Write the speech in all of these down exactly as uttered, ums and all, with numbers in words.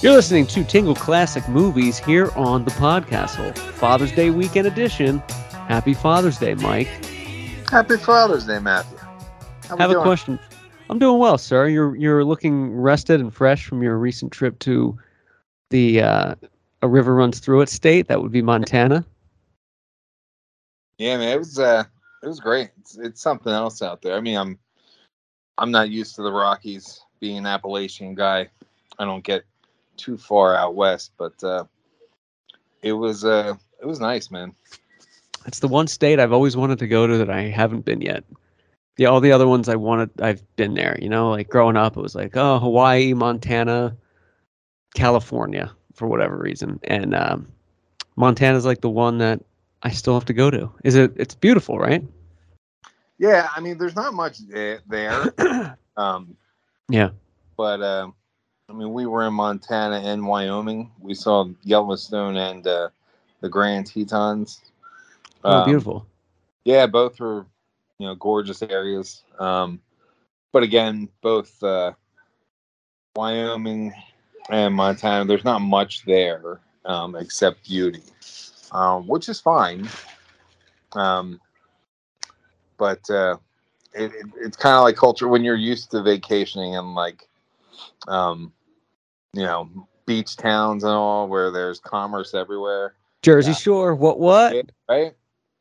You're listening to Tingle Classic Movies here on the Podcastle, Father's Day weekend edition. Happy Father's Day, Mike. Happy Father's Day, Matthew. How we Have doing? a question. I'm doing well, sir. You're you're looking rested and fresh from your recent trip to the uh, A River Runs Through It state. That would be Montana. Yeah, man, it was uh, it was great. It's, it's something else out there. I mean, I'm I'm not used to the Rockies. Being an Appalachian guy, I don't get too far out west, but uh, it was uh, it was nice, man. It's the one state I've always wanted to go to that I haven't been yet. Yeah, all the other ones I wanted, I've been there. You know, like growing up, it was like, oh, Hawaii, Montana, California, for whatever reason, and um, Montana's like the one that I still have to go to. Is it? It's beautiful, right? Yeah, I mean, there's not much there. there. um, yeah, but um, I mean, we were in Montana and Wyoming. We saw Yellowstone and uh, the Grand Tetons. oh, Um, beautiful. Yeah, both were, you know, gorgeous areas. Um, but again, both uh, Wyoming and Montana, there's not much there um, except beauty, um, which is fine. Um, but uh, it, it, it's kind of like culture when you're used to vacationing in like, um, you know, beach towns and all where there's commerce everywhere. Jersey Yeah. Shore, what, what? Yeah, right?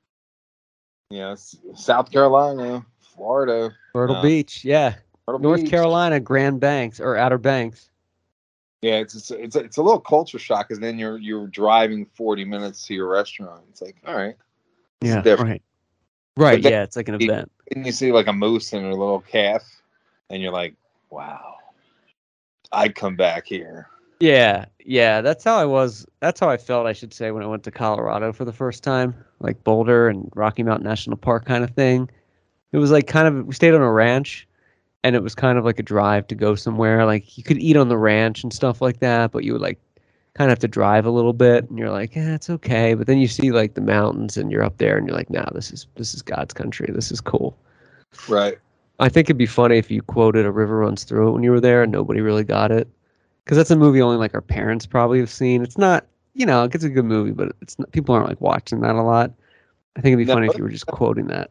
You know, South Carolina, Florida. Myrtle uh, Beach, yeah. Myrtle North Beach. Carolina, Grand Banks, or Outer Banks. Yeah, it's it's it's a, it's a little culture shock because then you're you're driving forty minutes to your restaurant. It's like, all right, this yeah, is different. right. Right, Then, yeah, it's like an event. and you see like a moose and a little calf, and you're like, wow, I'd come back here. Yeah, yeah, that's how I was. That's how I felt, I should say, when I went to Colorado for the first time, like Boulder and Rocky Mountain National Park kind of thing. It was like kind of, we stayed on a ranch, and it was kind of like a drive to go somewhere. Like you could eat on the ranch and stuff like that, but you would like kind of have to drive a little bit, and you're like, yeah, it's okay. But then you see like the mountains, and you're up there, and you're like, nah, this is this is God's country. This is cool. Right. I think it'd be funny if you quoted A River Runs Through It when you were there, and nobody really got it. Because that's a movie only like our parents probably have seen. It's not, you know, it's a good movie, but it's not, people aren't like watching that a lot. I think it'd be No, funny if you were just quoting that.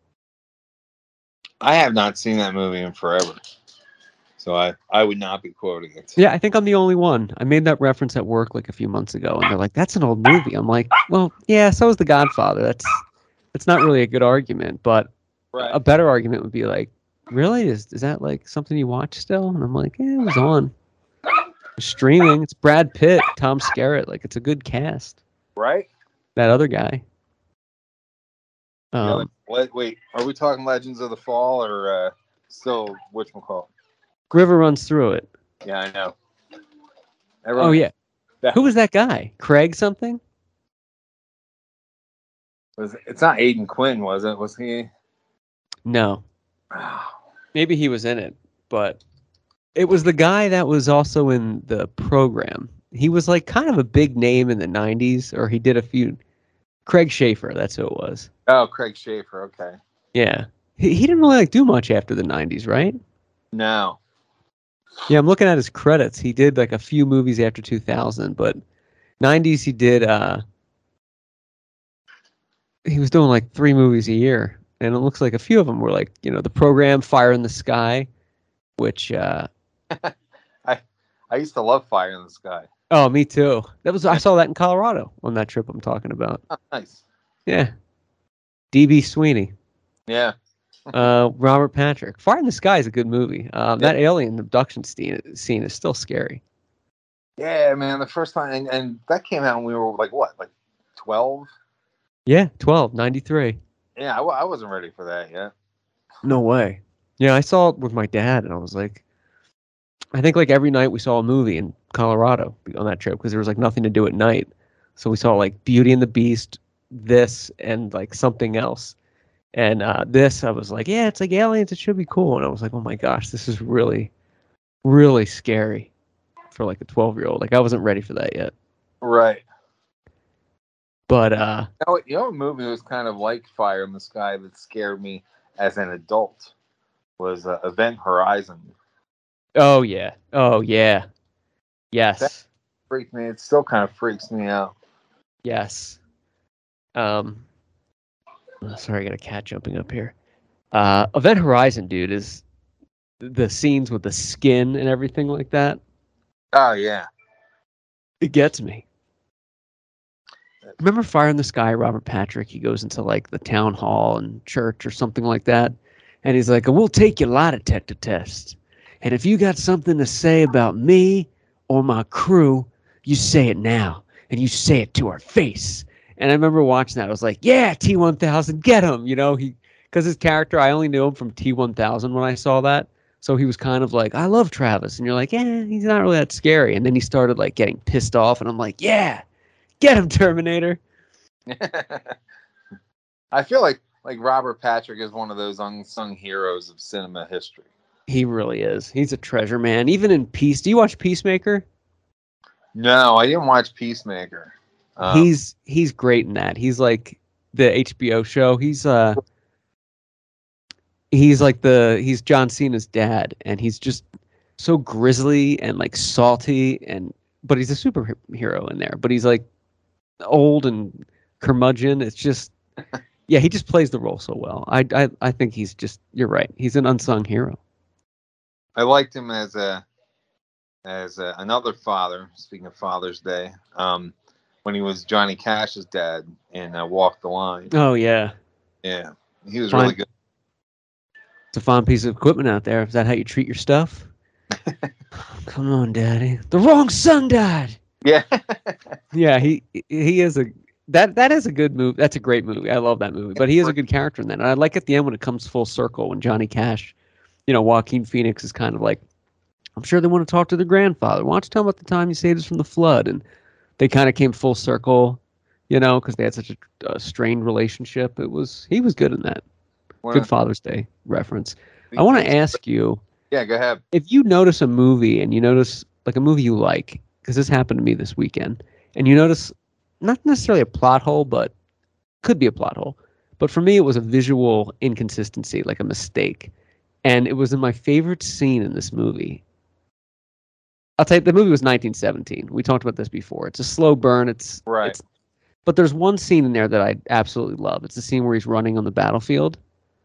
I have not seen that movie in forever, so I I would not be quoting it. Yeah, I think I'm the only one. I made that reference at work like a few months ago, and they're like, "That's an old movie." I'm like, "Well, yeah, so is The Godfather." That's that's not really a good argument, but Right. a better argument would be like, "Really? Is is that like something you watch still?" And I'm like, "Yeah, it was on." Streaming. It's Brad Pitt, Tom Skerritt. Like, it's a good cast. Right. That other guy. Um, yeah, like, wait, wait, are we talking Legends of the Fall or uh, still whatchamacallit? River Runs Through It. Yeah, I know. Everyone, oh yeah. That, Who was that guy? Craig something? Was it's not Aiden Quinn, was it? Was he? No. Maybe he was in it, but it was the guy that was also in The Program. He was like kind of a big name in the nineties, or he did a few. Craig Schaefer, that's who it was. Oh, Craig Schaefer, okay. Yeah. He, he didn't really like do much after the nineties, right? No. Yeah, I'm looking at his credits. He did like a few movies after two thousand, but nineties he did, uh, he was doing like three movies a year. And it looks like a few of them were like, you know, The Program, Fire in the Sky, which, uh, I I used to love Fire in the Sky. Oh, me too. That was I saw that in Colorado on that trip I'm talking about. Oh, nice. Yeah. D B. Sweeney. Yeah. uh, Robert Patrick. Fire in the Sky is a good movie. Um, yeah. That alien abduction scene, scene is still scary. Yeah, man. The first time, and, and that came out when we were like, what, like twelve? Yeah, twelve, ninety-three. Yeah, I, I wasn't ready for that yet. No way. Yeah, I saw it with my dad, and I was like, I think like every night we saw a movie in Colorado on that trip because there was like nothing to do at night. So we saw like Beauty and the Beast, this, and like something else. And uh, this, I was like, yeah, it's like aliens. It should be cool. And I was like, oh my gosh, this is really, really scary for like a twelve-year-old. Like I wasn't ready for that yet. Right. But uh, you know, you know, a movie was kind of like Fire in the Sky that scared me as an adult was uh, Event Horizon. Oh yeah, oh yeah, That Yes. freaked me. It still kind of freaks me out. Yes. Um. oh, Sorry, I got a cat jumping up here. Uh, Event Horizon, dude, is the scenes with the skin and everything like that. Oh yeah. It gets me. Remember Fire in the Sky, Robert Patrick? He goes into like the town hall and church or something like that. And he's like, we'll take your lie detector test. And if you got something to say about me or my crew, you say it now. And you say it to our face. And I remember watching that. I was like, yeah, T one thousand, get him. You know, he, because his character, I only knew him from T one thousand when I saw that. So he was kind of like, I love Travis. And you're like, yeah, he's not really that scary. And then he started like getting pissed off. And I'm like, yeah, get him, Terminator. I feel like like Robert Patrick is one of those unsung heroes of cinema history. He really is. He's a treasure, man. Even in Peace. Do you watch Peacemaker? No, I didn't watch Peacemaker. Um, he's he's great in that. He's like the H B O show. He's uh he's like the he's John Cena's dad, and he's just so grisly and like salty, and but he's a superhero in there. But he's like old and curmudgeon. It's just yeah, he just plays the role so well. I I I think he's just you're right. He's an unsung hero. I liked him as a as a, another father. Speaking of Father's Day, um, when he was Johnny Cash's dad in uh, Walk the Line. Oh yeah, Yeah, he was Fine. really good. It's a fine piece of equipment out there. Is that how you treat your stuff? Come on, Daddy. The wrong son died. Yeah, Yeah, he he is a that that is a good movie. That's a great movie. I love that movie. But he is a good character in that. And I like at the end when it comes full circle when Johnny Cash, you know, Joaquin Phoenix is kind of like, I'm sure they want to talk to their grandfather. Why don't you tell them about the time you saved us from the flood? And they kind of came full circle, you know, because they had such a, a strained relationship. It was he was good in that. One Good of Father's Day reference. the I want to things- ask you, Yeah, go ahead. if you notice a movie and you notice like a movie you like, because this happened to me this weekend, and you notice not necessarily a plot hole, but could be a plot hole. But for me, it was a visual inconsistency, like a mistake. And it was in my favorite scene in this movie. I'll tell you, the movie was nineteen seventeen. We talked about this before. It's a slow burn. It's Right. It's, but there's one scene in there that I absolutely love. It's the scene where he's running on the battlefield.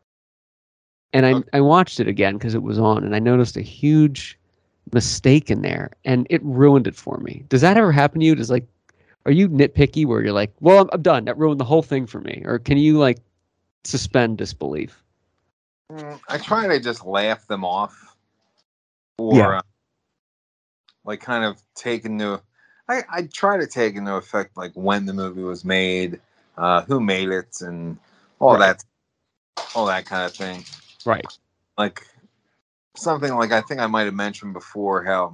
And I, Okay. I watched it again because it was on, and I noticed a huge mistake in there, and it ruined it for me. Does that ever happen to you? Does like, are you nitpicky where you're like, well, I'm, I'm done. That ruined the whole thing for me, or can you like suspend disbelief? Mm, I try to just laugh them off, or Yeah. uh, like kind of take into. I, I try to take into effect like when the movie was made, uh, who made it, and all Right. that, all that kind of thing. Right. Like something like I think I might have mentioned before how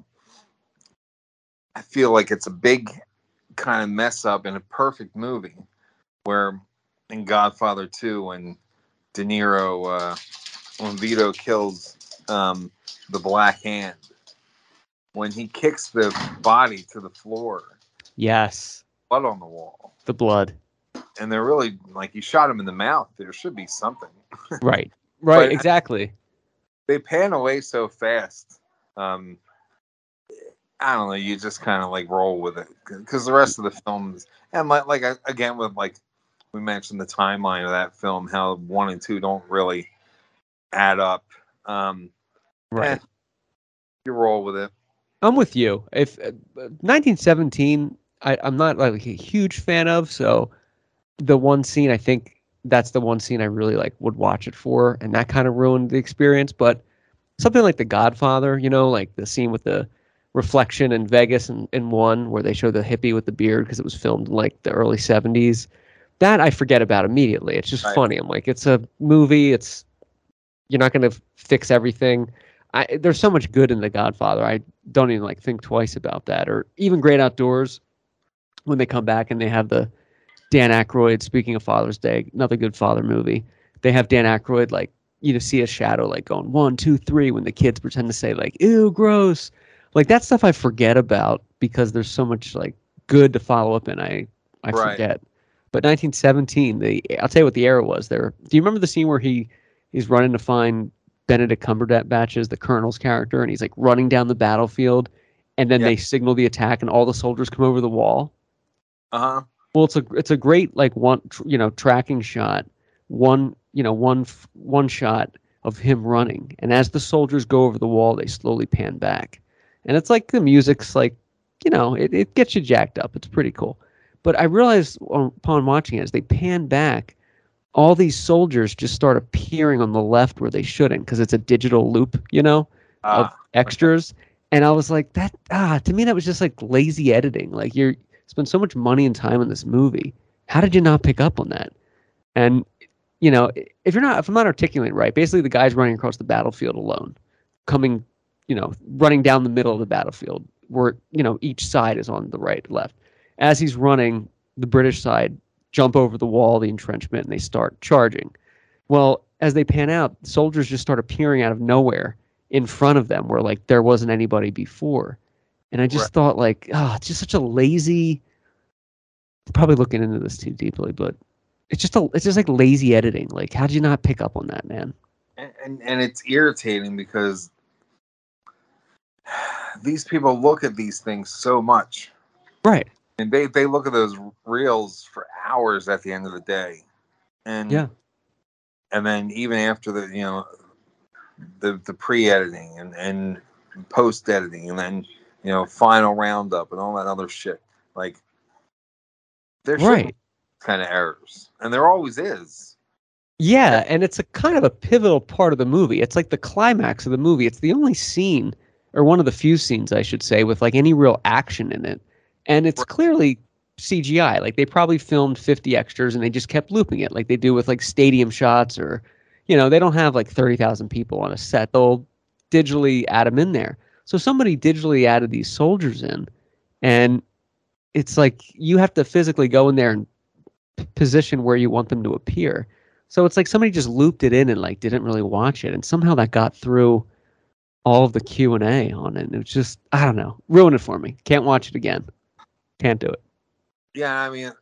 I feel like it's a big kind of mess up in a perfect movie, where in Godfather two when De Niro uh, when Vito kills um, the Black Hand, when he kicks the body to the floor, Yes. blood on the wall, The blood. and they're really like you shot him in the mouth. There should be something. Right. Right. But- Exactly. They pan away so fast. Um, I don't know. You just kind of like roll with it because the rest of the films, and like, like again with like we mentioned the timeline of that film, how one and two don't really add up. Um, Right. eh, you roll with it. I'm with you. If uh, nineteen seventeen, I, I'm not like a huge fan of. So the one scene, I think that's the one scene I really like would watch it for, and that kind of ruined the experience. But something like The Godfather, you know, like the scene with the reflection in Vegas in, in one where they show the hippie with the beard because it was filmed in like the early seventies. That I forget about immediately. It's just Right. funny. I'm like, it's a movie. It's you're not going to fix everything. I, there's so much good in The Godfather. I don't even like think twice about that. Or even Great Outdoors, when they come back and they have the Dan Aykroyd. Speaking of Father's Day, another good father movie. They have Dan Aykroyd like you know see a shadow like going one, two, three when the kids pretend to say like ew, gross. Like that stuff I forget about because there's so much like good to follow up in. I I Right. forget. But nineteen seventeen, the I'll tell you what the era was there. Do you remember the scene where he he's running to find Benedict Cumberbatch's the Colonel's character, and he's like running down the battlefield, and then Yeah. they signal the attack, and all the soldiers come over the wall. Uh huh. Well, it's a it's a great like one tr- you know tracking shot, one you know one f- one shot of him running, and as the soldiers go over the wall, they slowly pan back, and it's like the music's like, you know, it, it gets you jacked up. It's pretty cool. But I realized on- upon watching it, as they pan back, all these soldiers just start appearing on the left where they shouldn't, because it's a digital loop, you know, of Ah. extras. And I was like, that ah, to me that was just like lazy editing. Like you're spend so much money and time in this movie. How did you not pick up on that? And you know, if you're not, if I'm not articulating right, basically the guy's running across the battlefield alone, coming, you know, running down the middle of the battlefield where, you know, each side is on the right, left. As he's running, the British side jump over the wall, the entrenchment, and they start charging. Well, as they pan out, soldiers just start appearing out of nowhere in front of them where like there wasn't anybody before. And I just Right. thought like, oh, it's just such a lazy, probably looking into this too deeply, but it's just a it's just like lazy editing. Like, how did you not pick up on that, man? And, and and it's irritating because these people look at these things so much, Right. and they they look at those reels for hours at the end of the day, and Yeah. and then even after the you know the the pre-editing and and post editing, and then you know final roundup and all that other shit, like there shouldn't Right. be kind of errors, and there always is. Yeah, and it's a kind of a pivotal part of the movie. It's like the climax of the movie. It's the only scene, or one of the few scenes, I should say, with like any real action in it. And it's clearly C G I. Like they probably filmed fifty extras and they just kept looping it like they do with like stadium shots, or, you know, they don't have like thirty thousand people on a set. They'll digitally add them in there. So somebody digitally added these soldiers in, and it's like you have to physically go in there and p- position where you want them to appear. So it's like somebody just looped it in and like didn't really watch it, and somehow that got through all of the Q and A on it. And it was just, I don't know, ruined it for me. Can't watch it again. Can't do it. Yeah, I mean,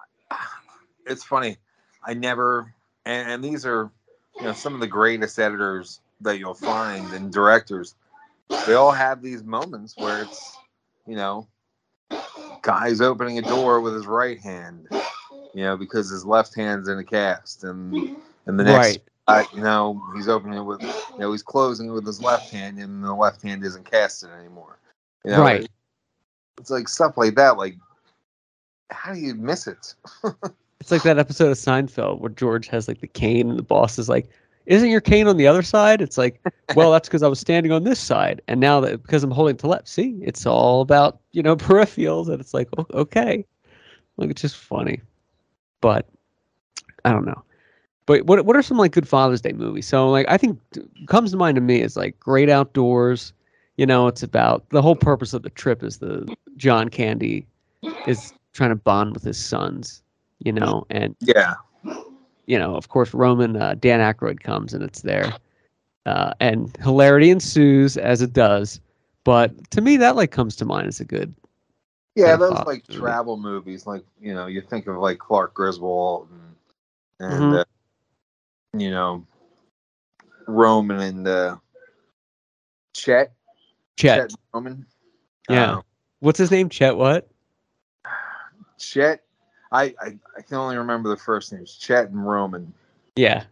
it's funny. I never, and, and these are, you know, some of the greatest editors that you'll find and directors. They all have these moments where it's, you know, guy's opening a door with his right hand, you know, because his left hand's in a cast, and and the next, Right. uh, you know, he's opening it with, you know, he's closing it with his left hand, and the left hand isn't casted anymore. You know, Right. it's like stuff like that. Like, how do you miss it? It's like that episode of Seinfeld where George has like the cane and the boss is like, "Isn't your cane on the other side?" It's like, well, that's because I was standing on this side, and now that because I'm holding to left, see, it's all about, you know, peripherals, and it's like, o- okay, like it's just funny, but I don't know. But what what are some like good Father's Day movies? So like I think t- comes to mind to me is like Great Outdoors. You know, it's about the whole purpose of the trip is the John Candy is trying to bond with his sons. You know, and Yeah, you know, of course, Roman uh, Dan Aykroyd comes and it's there, uh, and hilarity ensues as it does. But to me, that like comes to mind as a good yeah, kind of those father like movie. travel movies, like you know, you think of like Clark Griswold and, and Mm-hmm. uh, you know, Roman and uh, Chet, Chet, Chet and Roman, yeah. uh, What's his name? Chet what? Chet. I, I I can only remember the first names, Chet and Roman. Yeah,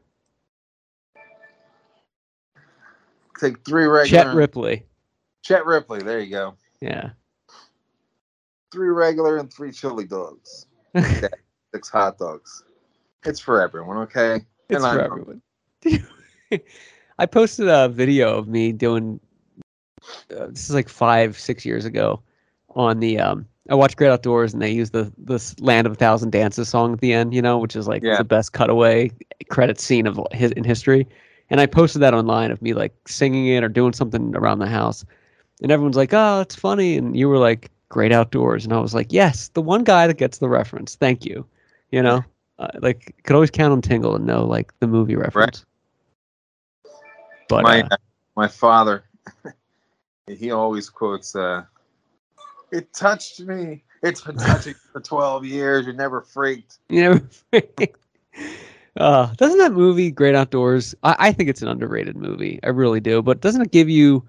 Take three Chet regular. Ripley. Chet Ripley. There you go. Yeah. Three regular and three chili dogs. That six hot dogs. It's for everyone, okay? It's And for I'm everyone. I posted a video of me doing. Uh, this is like five, six years ago. On the um, I watched Great Outdoors, and they use the this "Land of a Thousand Dances" song at the end. You know, which is like yeah. the best cutaway credit scene of his in history. And I posted that online of me like singing it or doing something around the house, and everyone's like, "Oh, it's funny," and you were like, "Great Outdoors," and I was like, "Yes, the one guy that gets the reference. Thank you." You know, uh, like could always count on Tingle and know like the movie reference. But My uh, uh, my father, he always quotes, uh, "It touched me. It's been touching for twelve years. You never freaked." you know, uh, doesn't that movie Great Outdoors? I, I think it's an underrated movie. I really do. But doesn't it give you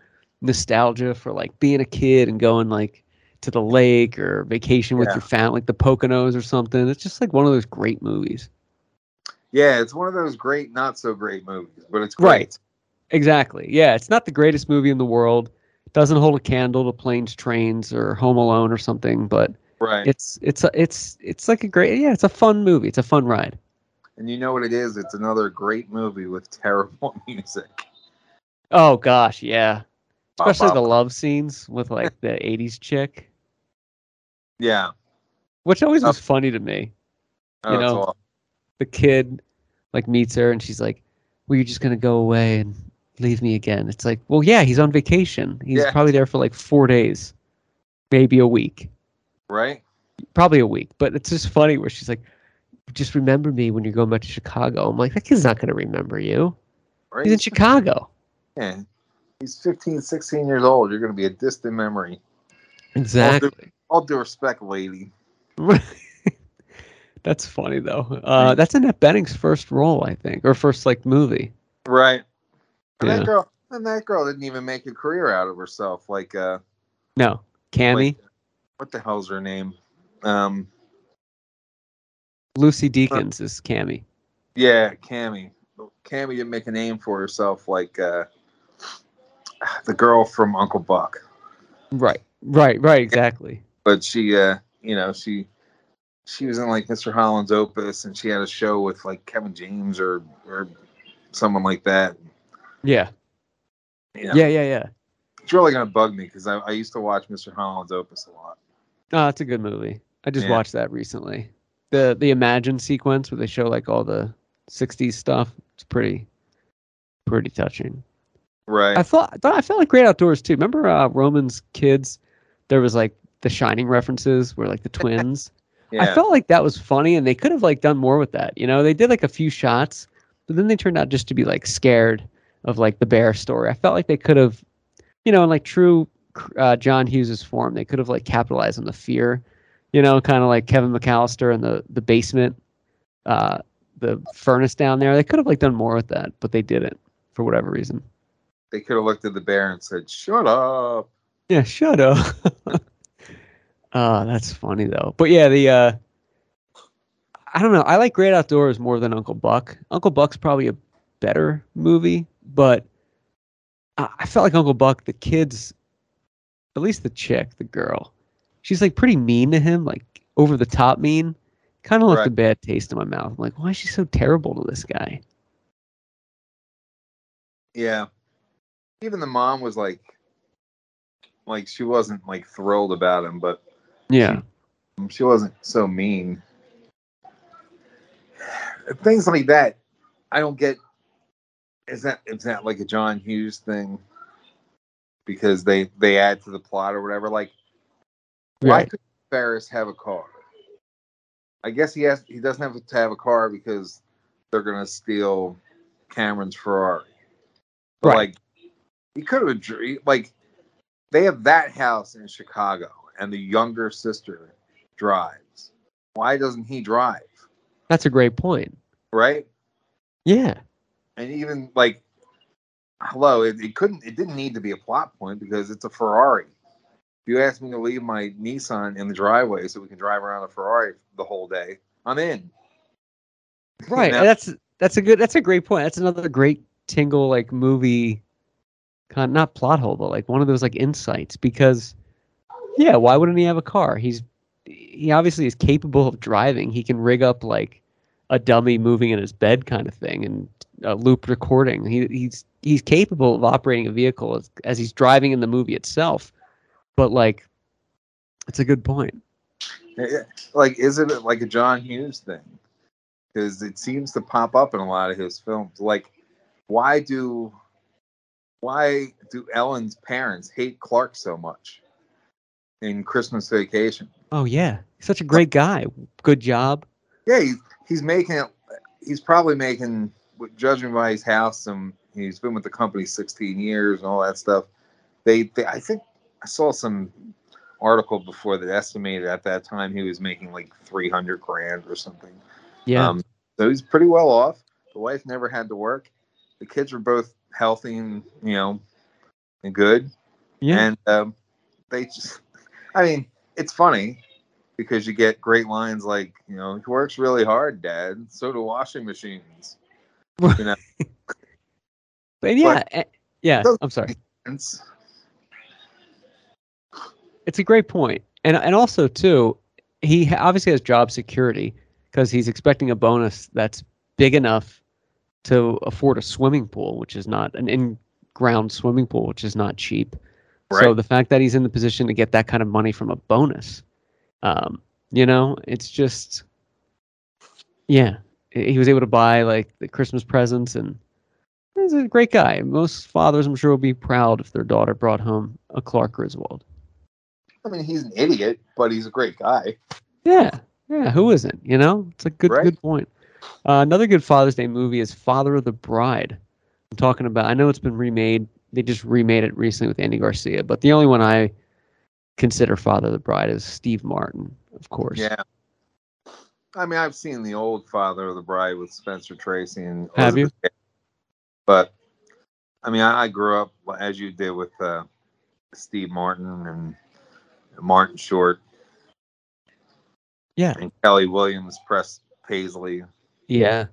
nostalgia for like being a kid and going like to the lake or vacation with Yeah. your family, like the Poconos or something. It's just like one of those great movies. Yeah, it's one of those great, not so great movies, but it's great. Right. Exactly. Yeah, it's not the greatest movie in the world. Doesn't hold a candle to Planes, Trains, or Home Alone or something, but Right. it's it's a, it's it's like a great yeah, it's a fun movie. It's a fun ride. And you know what it is? It's another great movie with terrible music. Oh gosh, yeah. Bop, Especially bop, the bop. love scenes with like the eighties chick, Yeah. which always Oh, was funny to me. oh You it's know, awful. the kid like meets her and she's like, "Well, you're just gonna go away and leave me again." It's like, well, yeah, he's on vacation. He's Yeah. probably there for like four days, maybe a week, Right? probably a week. But it's just funny where she's like, "Just remember me when you're going back to Chicago." I'm like, that kid's not gonna remember you. Right? He's in Chicago. Yeah. He's fifteen, sixteen years old. You're going to be a distant memory. All due, Exactly. all due respect, lady. That's funny though. Uh, that's Annette Bening's first role, I think, or first like movie. Right. And Yeah. that girl, and that girl didn't even make a career out of herself. Like, uh, No, Cammy, like, what the hell's her name? Um, Lucy Deakins is Cammy. yeah, Cammy. Cammy didn't make a name for herself like uh, the girl from Uncle Buck. Right, right, right, exactly. But she, uh, you know, she she was in like Mister Holland's Opus, and she had a show with like Kevin James or or someone like that. Yeah, You know, yeah, yeah, yeah. it's really gonna bug me because I, I used to watch Mister Holland's Opus a lot. Oh, it's a good movie. I just Yeah. watched that recently. The the Imagine sequence where they show like all the sixties stuff. It's pretty pretty touching. Right. I thought I thought I felt like Great Outdoors too. Remember uh, Roman's Kids? There was like the Shining references where like the twins. I Yeah. felt like that was funny, and they could have like done more with that. You know, they did like a few shots, but then they turned out just to be like scared of like the bear story. I felt like they could have, you know, in like true uh, John Hughes's form, they could have like capitalized on the fear. You know, kind of like Kevin McAllister in the the basement, uh, the furnace down there. They could have like done more with that, but they didn't for whatever reason. They could have looked at the bear and said, "Shut up." Yeah, shut up. Uh, that's funny though. But yeah, the uh I don't know. I like Great Outdoors more than Uncle Buck. Uncle Buck's probably a better movie, but I, I felt like Uncle Buck, the kids, at least the chick, the girl, she's like pretty mean to him, like over the top mean. Kind of left Right. a bad taste in my mouth. I'm like, why is she so terrible to this guy? Yeah. Even the mom was like, like she wasn't like thrilled about him, but Yeah. she, she wasn't so mean. Things like that, I don't get. Is that is that like a John Hughes thing? Because they they add to the plot or whatever. Like, why Right. could Ferris have a car? I guess he has. He doesn't have to have a car because they're gonna steal Cameron's Ferrari. But Right. like, he could have dr- like they have that house in Chicago, and the younger sister drives. Why doesn't he drive? That's a great point. Right? Yeah. And even like, hello, it, it couldn't. It didn't need to be a plot point because it's a Ferrari. If you ask me to leave my Nissan in the driveway so we can drive around a Ferrari the whole day, I'm in. Right. You know? And that's that's a good that's a great point. That's another great Tingle like movie kind of, not plot hole, but like one of those like insights because yeah, why wouldn't he have a car? He's he obviously is capable of driving. He can rig up like a dummy moving in his bed kind of thing and a loop recording. He he's he's capable of operating a vehicle as, as he's driving in the movie itself. But like it's a good point. Like, is it like a John Hughes thing? Because it seems to pop up in a lot of his films. Like, why do why do Ellen's parents hate Clark so much in Christmas Vacation? Oh yeah. He's such a great guy. Good job. Yeah, he's he's making it. He's probably making, judging by his house, and he's been with the company sixteen years and all that stuff. They, they I think I saw some article before that estimated at that time he was making like three hundred grand or something. Yeah. Um, so he's pretty well off. The wife never had to work. The kids were both healthy and, you know, and good. Yeah. And um, they just, I mean, it's funny because you get great lines like, you know, he works really hard, Dad. So do washing machines. You know, But yeah, but eh, yeah. those I'm sorry. things, It's a great point, and and also too, he ha- obviously has job security because he's expecting a bonus that's big enough to afford a swimming pool, which is not an in-ground swimming pool, which is not cheap. So right? the fact that he's in the position to get that kind of money from a bonus, um, you know, it's just, yeah, he he was able to buy like the Christmas presents, and he's a great guy. Most fathers, I'm sure, will be proud if their daughter brought home a Clark Griswold. I mean, he's an idiot, but he's a great guy, Yeah, yeah. Who isn't? You know, it's a good, right? good point. Uh, another good Father's Day movie is Father of the Bride. I'm talking about. I know it's been remade. They just remade it recently with Andy Garcia, but the only one I consider Father of the Bride is Steve Martin, of course. Yeah. I mean, I've seen the old Father of the Bride with Spencer Tracy and Have you? Elizabeth, Taylor, but I mean, I, I grew up as you did with uh, Steve Martin and Martin Short Yeah, and Kelly Williams, Press Paisley. yeah.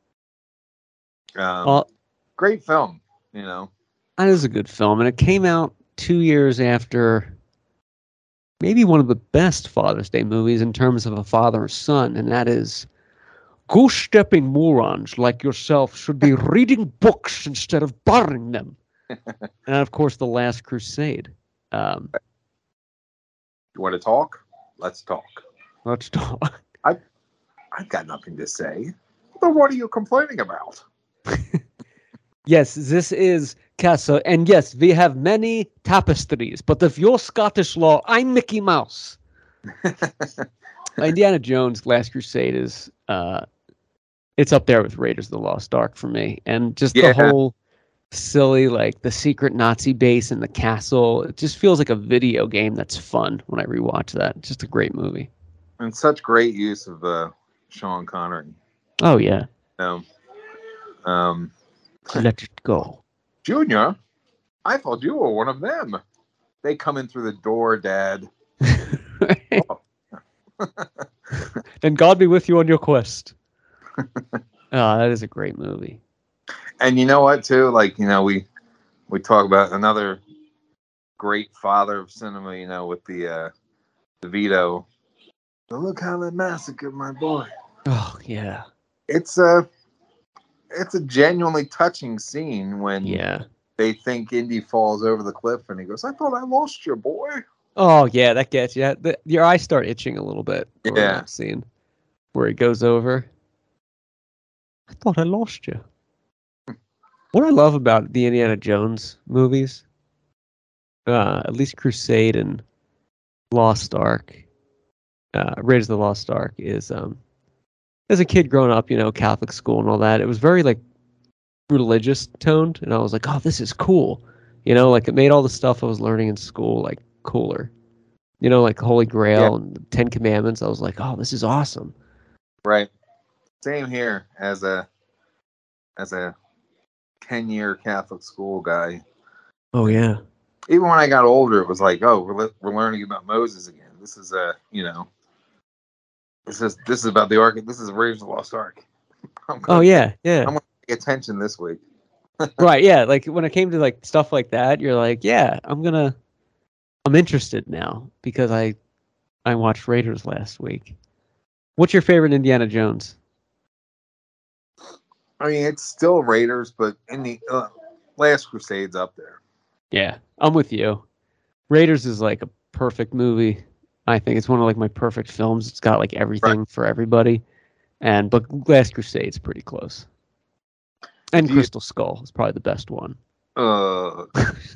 Um, Well, great film, you know. that is a good film, and it came out two years after maybe one of the best Father's Day movies in terms of a father and son, and that is goose-stepping morons like yourself should be reading books instead of burning them. And of course, The Last Crusade. Um, You want to talk? Let's talk. let's talk. I I've got nothing to say. Then what are you complaining about? Yes, this is Casa, and yes, we have many tapestries. But if you're Scottish law, I'm Mickey Mouse. Indiana Jones: Last Crusade is uh, it's up there with Raiders of the Lost Ark for me, and just the Yeah, whole silly, like the secret Nazi base in the castle. It just feels like a video game that's fun when I rewatch that. It's just a great movie. and such great use of uh, Sean Connery. Oh yeah, Um, um, let it go. Junior, I thought you were one of them. They come in through the door, Dad. Oh, Then God be with you on your quest. Oh, that is a great movie. and you know what, too? Like, you know, we we talk about another great father of cinema. You know, with the uh, the Vito. Look how they massacred my boy. Oh yeah, It's a it's a genuinely touching scene when yeah. they think Indy falls over the cliff and he goes, "I thought I lost you, boy." Oh yeah, that gets you. The, your eyes start itching a little bit during Yeah, that scene where he goes over. I thought I lost you. What I love about the Indiana Jones movies, uh, at least Crusade and Lost Ark, uh, Raiders of the Lost Ark, is um, as a kid growing up, you know, Catholic school and all that, it was very like religious toned, and I was like, oh, this is cool. You know, like it made all the stuff I was learning in school like cooler. You know, like Holy yeah, Grail and the Ten Commandments. I was like, oh, this is awesome. right. Same here as a as a ten year Catholic school guy. Oh yeah. Even when I got older, it was like, oh, we're le- we're learning about Moses again. This is a you know, this is this is about the Ark. This is Raiders of the Lost Ark. I'm Oh gonna yeah, yeah. I'm gonna pay attention this week. Right, yeah. Like when it came to like stuff like that, you're like, yeah, I'm gonna, I'm interested now because I, I watched Raiders last week. What's your favorite Indiana Jones? I mean, it's still Raiders, but in the uh, Last Crusade's up there. Yeah, I'm with you. Raiders is like a perfect movie. I think it's one of like my perfect films. It's got like Right. everything for everybody, and but Last Crusade's pretty close. If And you Crystal Skull is probably the best one. uh,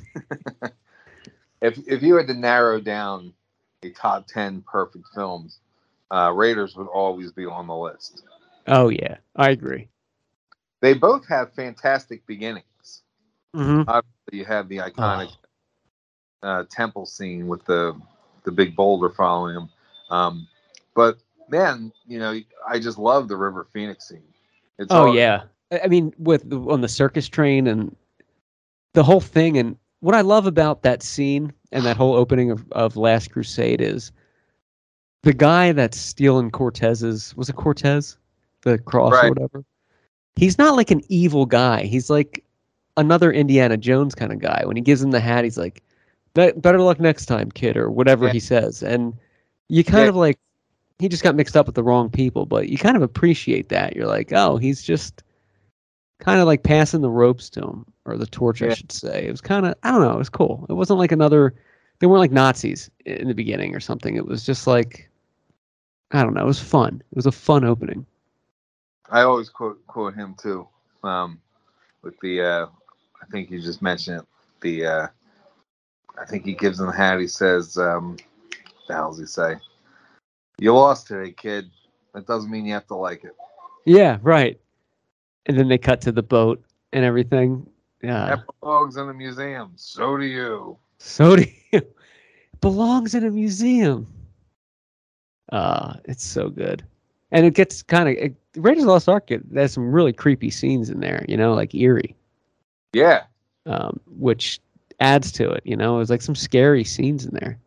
if if you had to narrow down a top ten perfect films, uh, Raiders would always be on the list. Oh yeah, I agree. They both have fantastic beginnings. Mm-hmm. Obviously, you have the iconic Oh, uh, temple scene with the the big boulder following him, um, but man, you know, I just love the River Phoenix scene. It's oh all yeah. I I mean, with the, on the circus train and the whole thing, and what I love about that scene and that whole opening of, of Last Crusade is the guy that's stealing Cortez's, was it Cortez? The cross or Right. whatever. He's not like an evil guy. He's like another Indiana Jones kind of guy. When he gives him the hat, he's like, "Be- better luck next time, kid," or whatever Yeah. he says. And you kind Yeah. of like, he just got mixed up with the wrong people, but you kind of appreciate that. You're like, oh, he's just kind of like passing the ropes to him, or the torch, I Yeah. should say. It was kind of, I don't know, it was cool. It wasn't like another, they weren't like Nazis in the beginning or something. It was just like, I don't know, it was fun. It was a fun opening. I always quote quote him too. Um, with the, uh, I think you just mentioned it. The, uh, I think he gives him the hat. He says, um, "The hell does he say? You lost today, kid. That doesn't mean you have to like it. Yeah, right. And then they cut to the boat and everything. Yeah. That belongs in a museum. So do you." So do you. It belongs in a museum. Uh, it's so good. And it gets kind of, Raiders of the Lost Ark, it, there's some really creepy scenes in there, you know, like eerie, Yeah. um, which adds to it, you know. There's like some scary scenes in there.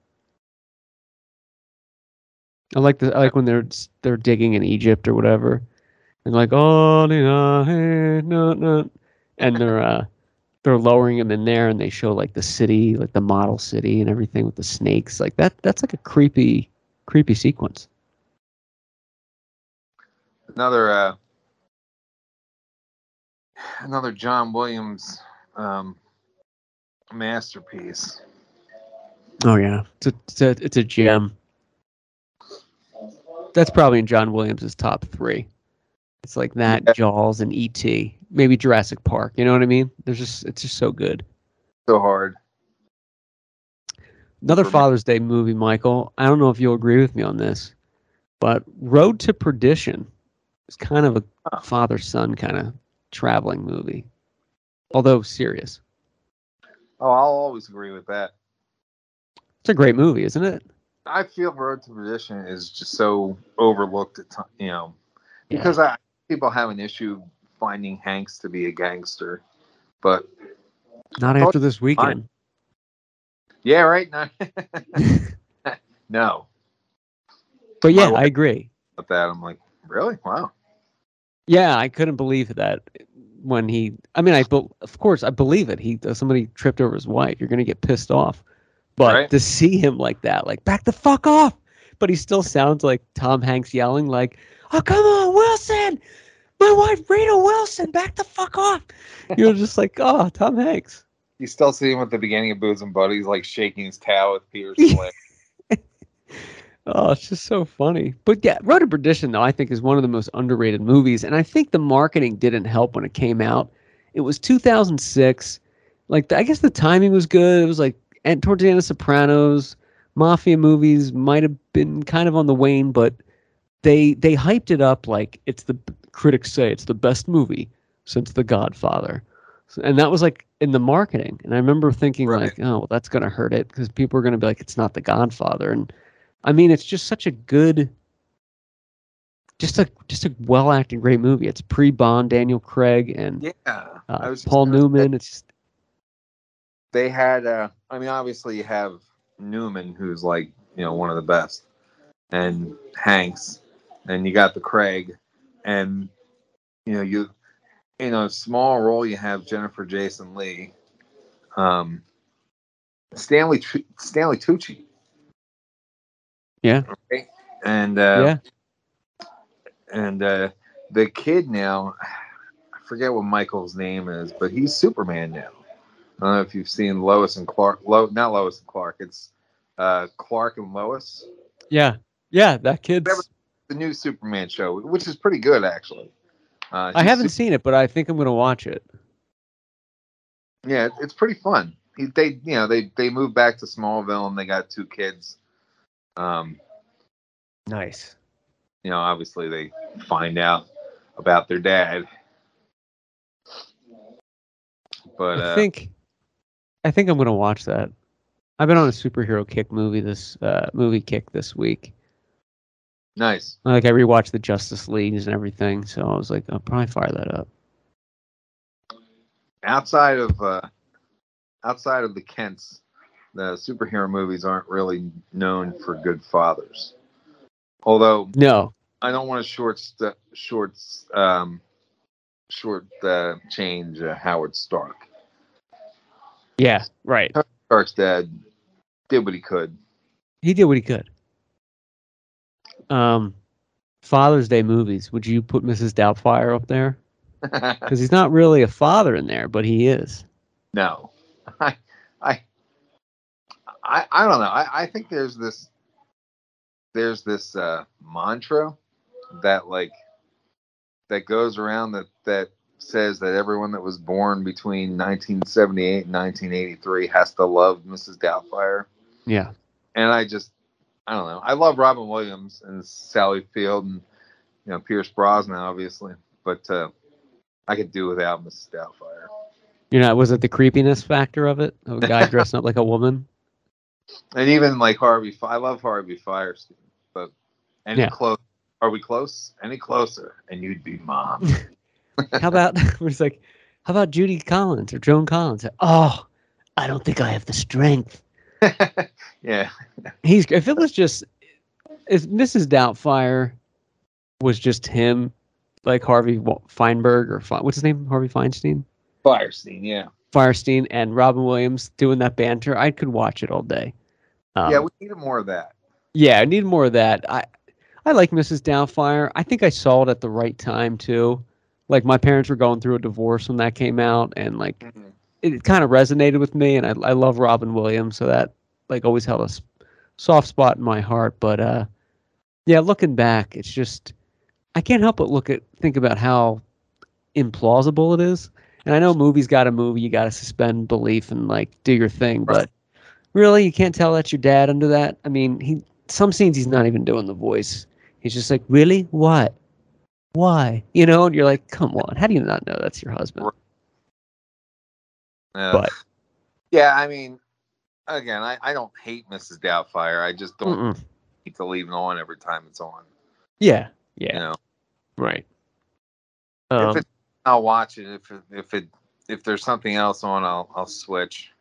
I like the I like when they're they're digging in Egypt or whatever, and like oh no no no, and they're uh they're lowering them in there, and they show like the city, like the model city and everything with the snakes, like that. That's like a creepy creepy sequence. Another, uh, another John Williams um, masterpiece. Oh yeah, it's a, it's a it's a gem. That's probably in John Williams' top three. It's like that, Yeah. Jaws, and E T, maybe Jurassic Park. You know what I mean? There's just it's just so good. So hard. Another For me. Father's Day movie, Michael. I don't know if you'll agree with me on this, but Road to Perdition is kind of a Huh. father-son kind of traveling movie, although serious. Oh, I'll always agree with that. It's a great movie, isn't it? I feel Road to Perdition is just so overlooked at times, you know, Yeah. because I people have an issue finding Hanks to be a gangster, but Not I after thought- this weekend. yeah, right. No, no. But My yeah, wife- I agree. About that, I'm like, really? Wow. Yeah, I couldn't believe that when he. I mean, I bel- of course I believe it. He somebody tripped over his wife. You're gonna get pissed off, but Right. to see him like that, like back the fuck off, but he still sounds like Tom Hanks yelling, like, "Oh come on, Wilson, my wife Rita Wilson, back the fuck off." You're just like, oh, Tom Hanks. You still see him at the beginning of Booze and Buddies, like shaking his towel with Peter Slick. Oh, it's just so funny. But yeah, Road to Perdition, though, I think is one of the most underrated movies. And I think the marketing didn't help when it came out. It was two thousand six. Like, I guess the timing was good. It was like and towards the end of Sopranos. Mafia movies might have been kind of on the wane, but they they hyped it up like it's the critics say it's the best movie since The Godfather. So, and that was like in the marketing. And I remember thinking Right. like, oh, well, that's going to hurt it because people are going to be like, it's not The Godfather. And I mean, it's just such a good, just a just a well acted, great movie. It's pre Bond, Daniel Craig, and Yeah. I uh, was just Paul gonna say- Newman. It's just They had, uh, I mean, obviously you have Newman, who's like, you know, one of the best, and Hanks, and you got the Craig, and you know, you in a small role you have Jennifer Jason Leigh, um, Stanley Tu- Stanley Tucci, yeah, right? and uh, yeah. and uh, the kid now, I forget what Michael's name is, but he's Superman now. I don't know if you've seen Lois and Clark. Lo, not Lois and Clark. It's uh, Clark and Lois. Yeah, yeah, that kid's. Whatever. The new Superman show, which is pretty good actually. Uh, I he's haven't su- seen it, but I think I'm gonna watch it. yeah, it- it's pretty fun. He, they, you know, they they moved back to Smallville and they got two kids. Um, Nice. you know, obviously they find out about their dad, but I uh, think, I think I'm gonna watch that. I've been on a superhero kick movie this uh, movie kick this week. nice. Like I rewatched the Justice Leagues and everything, so I was like, I'll probably fire that up. Outside of uh, outside of the Kents, the superhero movies aren't really known for good fathers. Although No. I don't want to short st- short um, short uh, change uh, Howard Stark. Yeah, right. Tony Stark's dad did what he could. He did what he could. Um, Father's Day movies. Would you put Missus Doubtfire up there? Because he's not really a father in there, but he is. No, I, I, I, I don't know. I, I think there's this, there's this uh, mantra that like that goes around that that says that everyone that was born between nineteen seventy-eight and nineteen eighty-three has to love Missus Doubtfire. Yeah. And I just, I don't know. I love Robin Williams and Sally Field and you know Pierce Brosnan, obviously, but uh, I could do without Missus Doubtfire. You know, was it the creepiness factor of it? Of a guy dressing up like a woman? And even like Harvey, I love Harvey Firestein, but any Yeah. close? Are we close? Any closer, and you'd be mom. How about it's like, how about Judy Collins or Joan Collins? Oh, I don't think I have the strength. Yeah. He's if it was just if Missus Doubtfire was just him, like Harvey Feinberg or Fe- what's his name, Harvey Feinstein, Firestein, yeah. Firestein, and Robin Williams doing that banter, I could watch it all day. Um, yeah, we needed more of that. Yeah, I need more of that. I I like Missus Doubtfire. I think I saw it at the right time too. Like my parents were going through a divorce when that came out, and like mm-hmm. it, it kind of resonated with me. And I I love Robin Williams, so that like always held a s- soft spot in my heart. But uh, yeah, looking back, it's just I can't help but look at think about how implausible it is. And I know movies got to move, you got to suspend belief and like do your thing, Right. but really, you can't tell that's your dad under that. I mean, he some scenes he's not even doing the voice. He's just like, really? What? Why? You know, and you're like, come on, how do you not know that's your husband? Uh, but yeah, I mean, again, I, I don't hate Missus Doubtfire. I just don't mm-mm. need to leave it on every time it's on. Yeah, yeah, you know, right. Um, if it, I'll watch it. If it, if it if there's something else on, I'll I'll switch.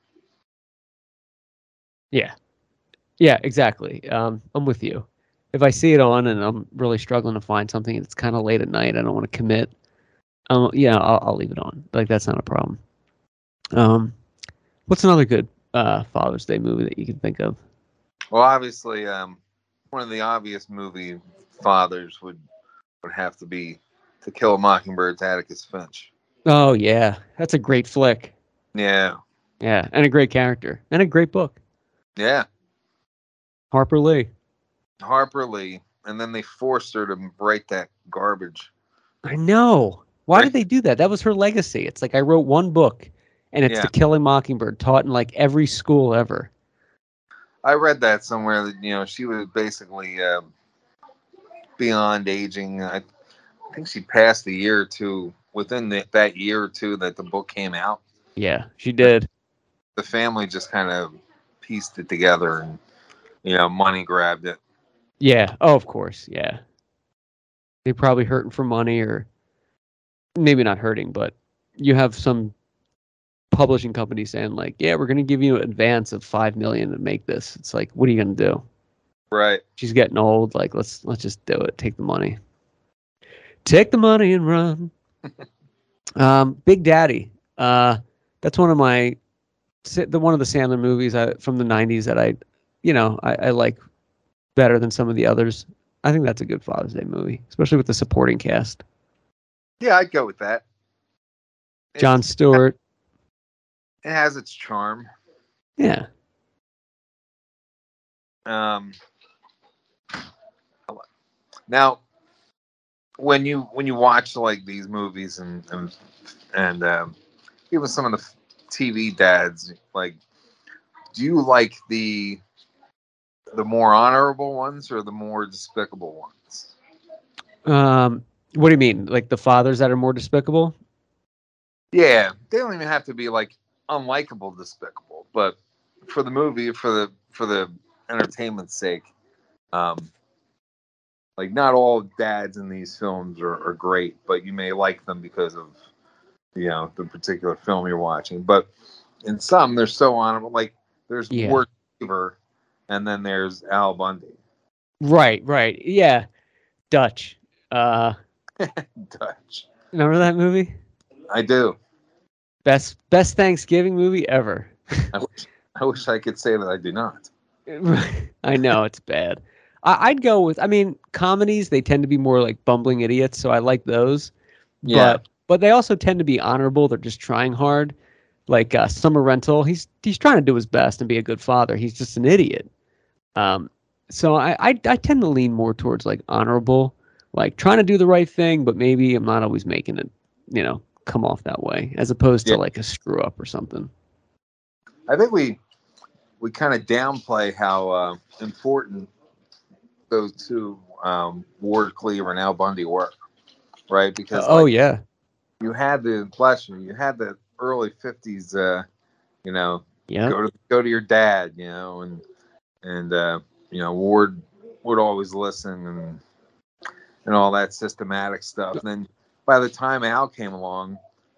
Yeah, yeah, exactly. Um, I'm with you. If I see it on and I'm really struggling to find something, and it's kind of late at night, I don't want to commit. Um, yeah, I'll, I'll leave it on. Like that's not a problem. Um, what's another good uh Father's Day movie that you can think of? Well, obviously, um, one of the obvious movie fathers would would have to be To Kill a Mockingbird's Atticus Finch. Oh yeah, that's a great flick. Yeah, yeah, and a great character and a great book. Yeah, Harper Lee. Harper Lee, and then they forced her to write that garbage. I know. Why right. did they do that? That was her legacy. It's like I wrote one book, and it's yeah. To Kill a Mockingbird, taught in like every school ever. I read that somewhere that you know she was basically uh, beyond aging. I, I think she passed a year or two within the, that year or two that the book came out. Yeah, she did. The family just kind of pieced it together, and you know, money grabbed it. Yeah. Oh, of course. Yeah. They probably hurting for money, or maybe not hurting, but you have some publishing company saying like, "Yeah, we're going to give you an advance of five million to make this." It's like, what are you going to do? Right. She's getting old. Like, let's let's just do it. Take the money. Take the money and run. um, Big Daddy. Uh, that's one of my the one of the Sandler movies I, from the nineties that I, you know, I, I like better than some of the others. I think that's a good Father's Day movie, especially with the supporting cast. Yeah, I'd go with that. Jon Stewart. It has its charm. Yeah. Um. Now, when you when you watch like these movies and and and um, even some of the T V dads, like, do you like the the more honorable ones or the more despicable ones? Um, what do you mean? Like the fathers that are more despicable? Yeah, they don't even have to be like unlikable despicable, but for the movie, for the for the entertainment's sake, um, like not all dads in these films are, are great, but you may like them because of you know the particular film you're watching. But in some they're so honorable. Like there's Yeah. Ward Cleaver, and then there's Al Bundy. Right, right. Yeah. Dutch. Uh, Dutch. remember that movie? I do. Best best Thanksgiving movie ever. I wish, I wish I could say that I do not. I know it's bad. I, I'd go with. I mean, comedies they tend to be more like bumbling idiots, so I like those. Yeah. But but they also tend to be honorable. They're just trying hard. Like uh, Summer Rental, he's he's trying to do his best and be a good father. He's just an idiot. Um, so I, I I tend to lean more towards like honorable, like trying to do the right thing, but maybe I'm not always making it, you know, come off that way, as opposed to Yeah. like a screw up or something. I think we we kind of downplay how uh, important those two, um, Ward Cleaver and Al Bundy, were, right? Because Oh like, yeah, you had the bless you, you had the early fifties, uh, you know, yeah, go to go to your dad, you know, and and uh, you know Ward would always listen and and all that systematic stuff. And then by the time Al came along,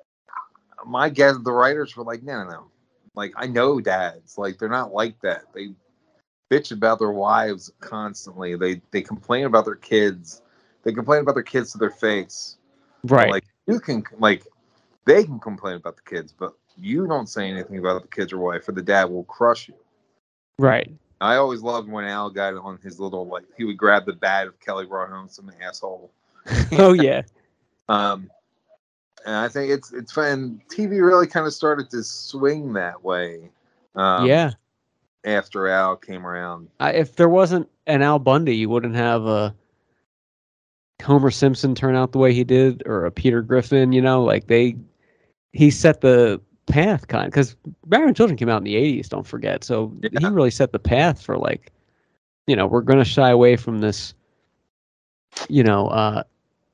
my guess the writers were like, no, no, no. Like I know dads, like they're not like that. They bitch about their wives constantly. They they complain about their kids. They complain about their kids to their face. right, Like you can like they can complain about the kids, but you don't say anything about the kids or wife, or the dad will crush you. right. I always loved when Al got on his little like he would grab the bat if Kelly brought home some asshole. Oh yeah, Um, and I think it's it's fun. T V really kind of started to swing that way. Um, yeah. After Al came around. I, if there wasn't an Al Bundy, you wouldn't have a Homer Simpson turn out the way he did, or a Peter Griffin. You know, like they he set the path kind because Married with Children came out in the eighties. Don't forget, so Yeah. he really set the path for like, you know, we're gonna shy away from this. You know, uh,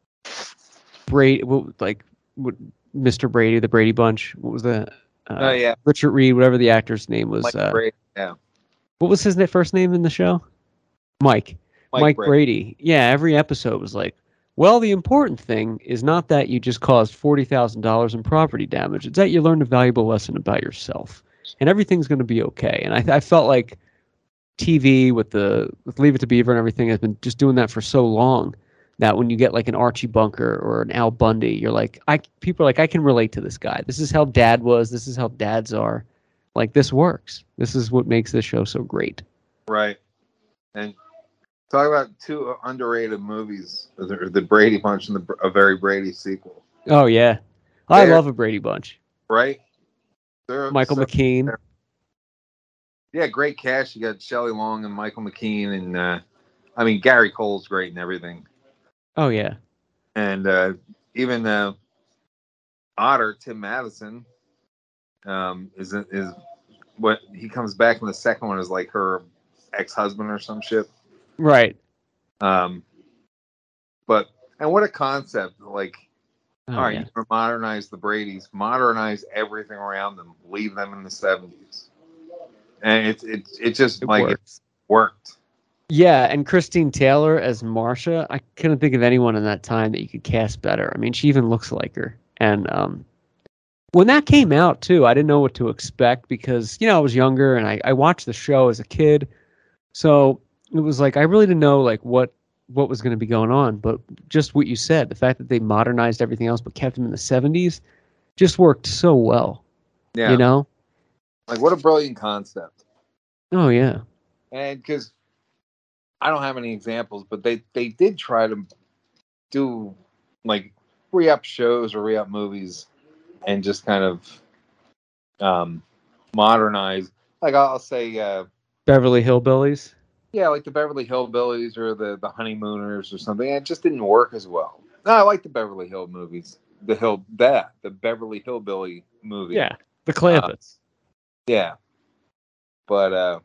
Brady, like what, Mister Brady, the Brady Bunch. What was that? Uh, Oh yeah, Richard Reed, whatever the actor's name was. Mike Uh, Brady. Yeah, what was his na- first name in the show? Mike. Mike, Mike Brady. Brady. Yeah, every episode was like, well, the important thing is not that you just caused forty thousand dollars in property damage. It's that you learned a valuable lesson about yourself. And everything's going to be okay. And I, I felt like T V with the with Leave It to Beaver and everything has been just doing that for so long that when you get like an Archie Bunker or an Al Bundy, you're like, I people are like, I can relate to this guy. This is how dad was. This is how dads are. Like, this works. This is what makes this show so great. Right. And talk about two underrated movies: the, the Brady Bunch and the a Very Brady sequel. Oh yeah, I They're- love a Brady Bunch. Right. They're Michael so- McKean. Yeah, great cast. You got Shelley Long and Michael McKean, and uh, I mean Gary Cole's great and everything. Oh yeah, And uh, even uh, Otter Tim Madison um, is is what he comes back in the second one as like her ex-husband or some shit. right. Um, but and what a concept! Like, Oh, all right, yeah. you want to modernize the Bradys, modernize everything around them, leave them in the seventies, and it's it it just It like works. it worked. Yeah, and Christine Taylor as Marsha, I couldn't think of anyone in that time that you could cast better. I mean, she even looks like her. And um, when that came out, too, I didn't know what to expect because, you know, I was younger and I, I watched the show as a kid. So it was like, I really didn't know, like, what what was going to be going on. But just what you said, the fact that they modernized everything else but kept them in the seventies just worked so well. Yeah, You know? like what a brilliant concept. Oh, yeah. And because I don't have any examples, but they they did try to do like re-up shows or re-up movies and just kind of um modernize. Like I'll say, uh, Beverly Hillbillies. yeah, like the Beverly Hillbillies or the the Honeymooners or something. It just didn't work as well. No, I like the Beverly Hill movies. The Hill that the Beverly Hillbilly movie. Yeah. The Clampetts. Yeah. But uh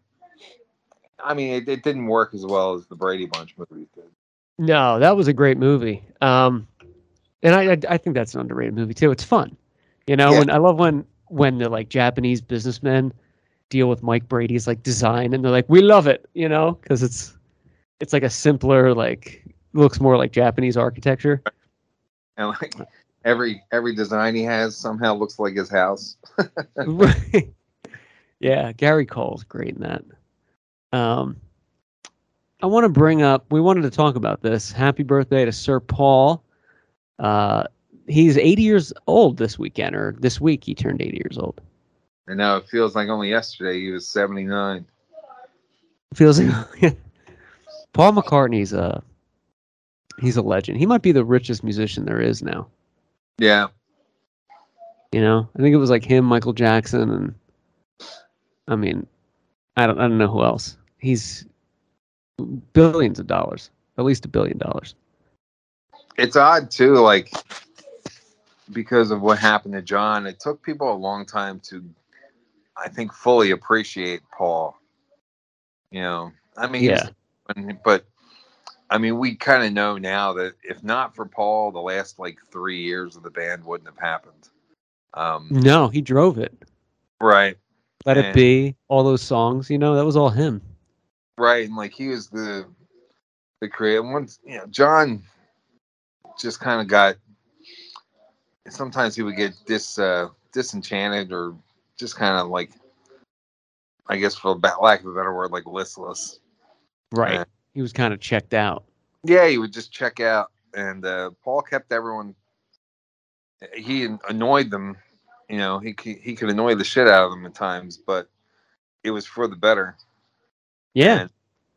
I mean it, it didn't work as well as the Brady Bunch movies did. No, that was a great movie. Um, and I, I I think that's an underrated movie too. It's fun, you know. Yeah. When I love when when the like Japanese businessmen deal with Mike Brady's like design, and they're like, we love it, you know, because it's it's like a simpler, like looks more like Japanese architecture. And like every every design he has somehow looks like his house. Right. Yeah, Gary Cole's great in that. Um, I want to bring up. We wanted to talk about this. Happy birthday to Sir Paul. Uh, he's eighty years old this weekend, or this week he turned eighty years old. And now it feels like only yesterday he was seventy-nine. Feels like Paul McCartney's a he's a legend. He might be the richest musician there is now. Yeah. You know, I think it was like him, Michael Jackson, and I mean, I don't I don't know who else. He's billions of dollars, at least a billion dollars. It's odd too, like because of what happened to John. It took people a long time to, I think, fully appreciate Paul. You know, I mean, Yeah. he was, but I mean, we kind of know now that if not for Paul, the last like three years of the band wouldn't have happened. Um, No, he drove it. right. Let and, It Be, all those songs, you know, that was all him. Right, and like he was the the creator. Once you know, John just kind of got. Sometimes he would get dis uh, disenchanted or just kind of like, I guess for lack of a better word, like listless. Right. And, he was kind of checked out. yeah, he would just check out, and uh, Paul kept everyone. He annoyed them, you know. He he could annoy the shit out of them at times, but it was for the better. Yeah. And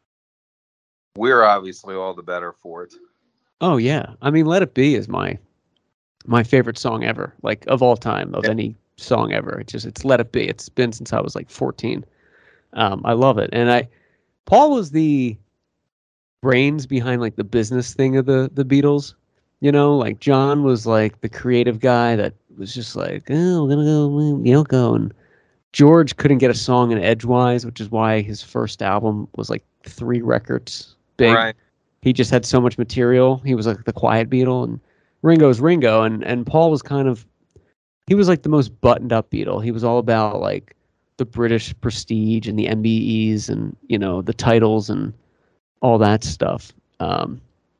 we're obviously all the better for it. Oh yeah. I mean, Let It Be is my my favorite song ever, like of all time, of yeah. any song ever. It's just it's Let It Be. It's been since I was like fourteen. Um, I love it, and I Paul was the brains behind like the business thing of the the Beatles. You know, like John was like the creative guy that was just like, oh, we're gonna go Yoko, and George couldn't get a song in edgewise, which is why his first album was like three records big. Right. He just had so much material. He was like the quiet Beatle, and Ringo's Ringo, and and Paul was kind of he was like the most buttoned up Beatle. He was all about like the British prestige and the M B Es and you know the titles and all that stuff. Um,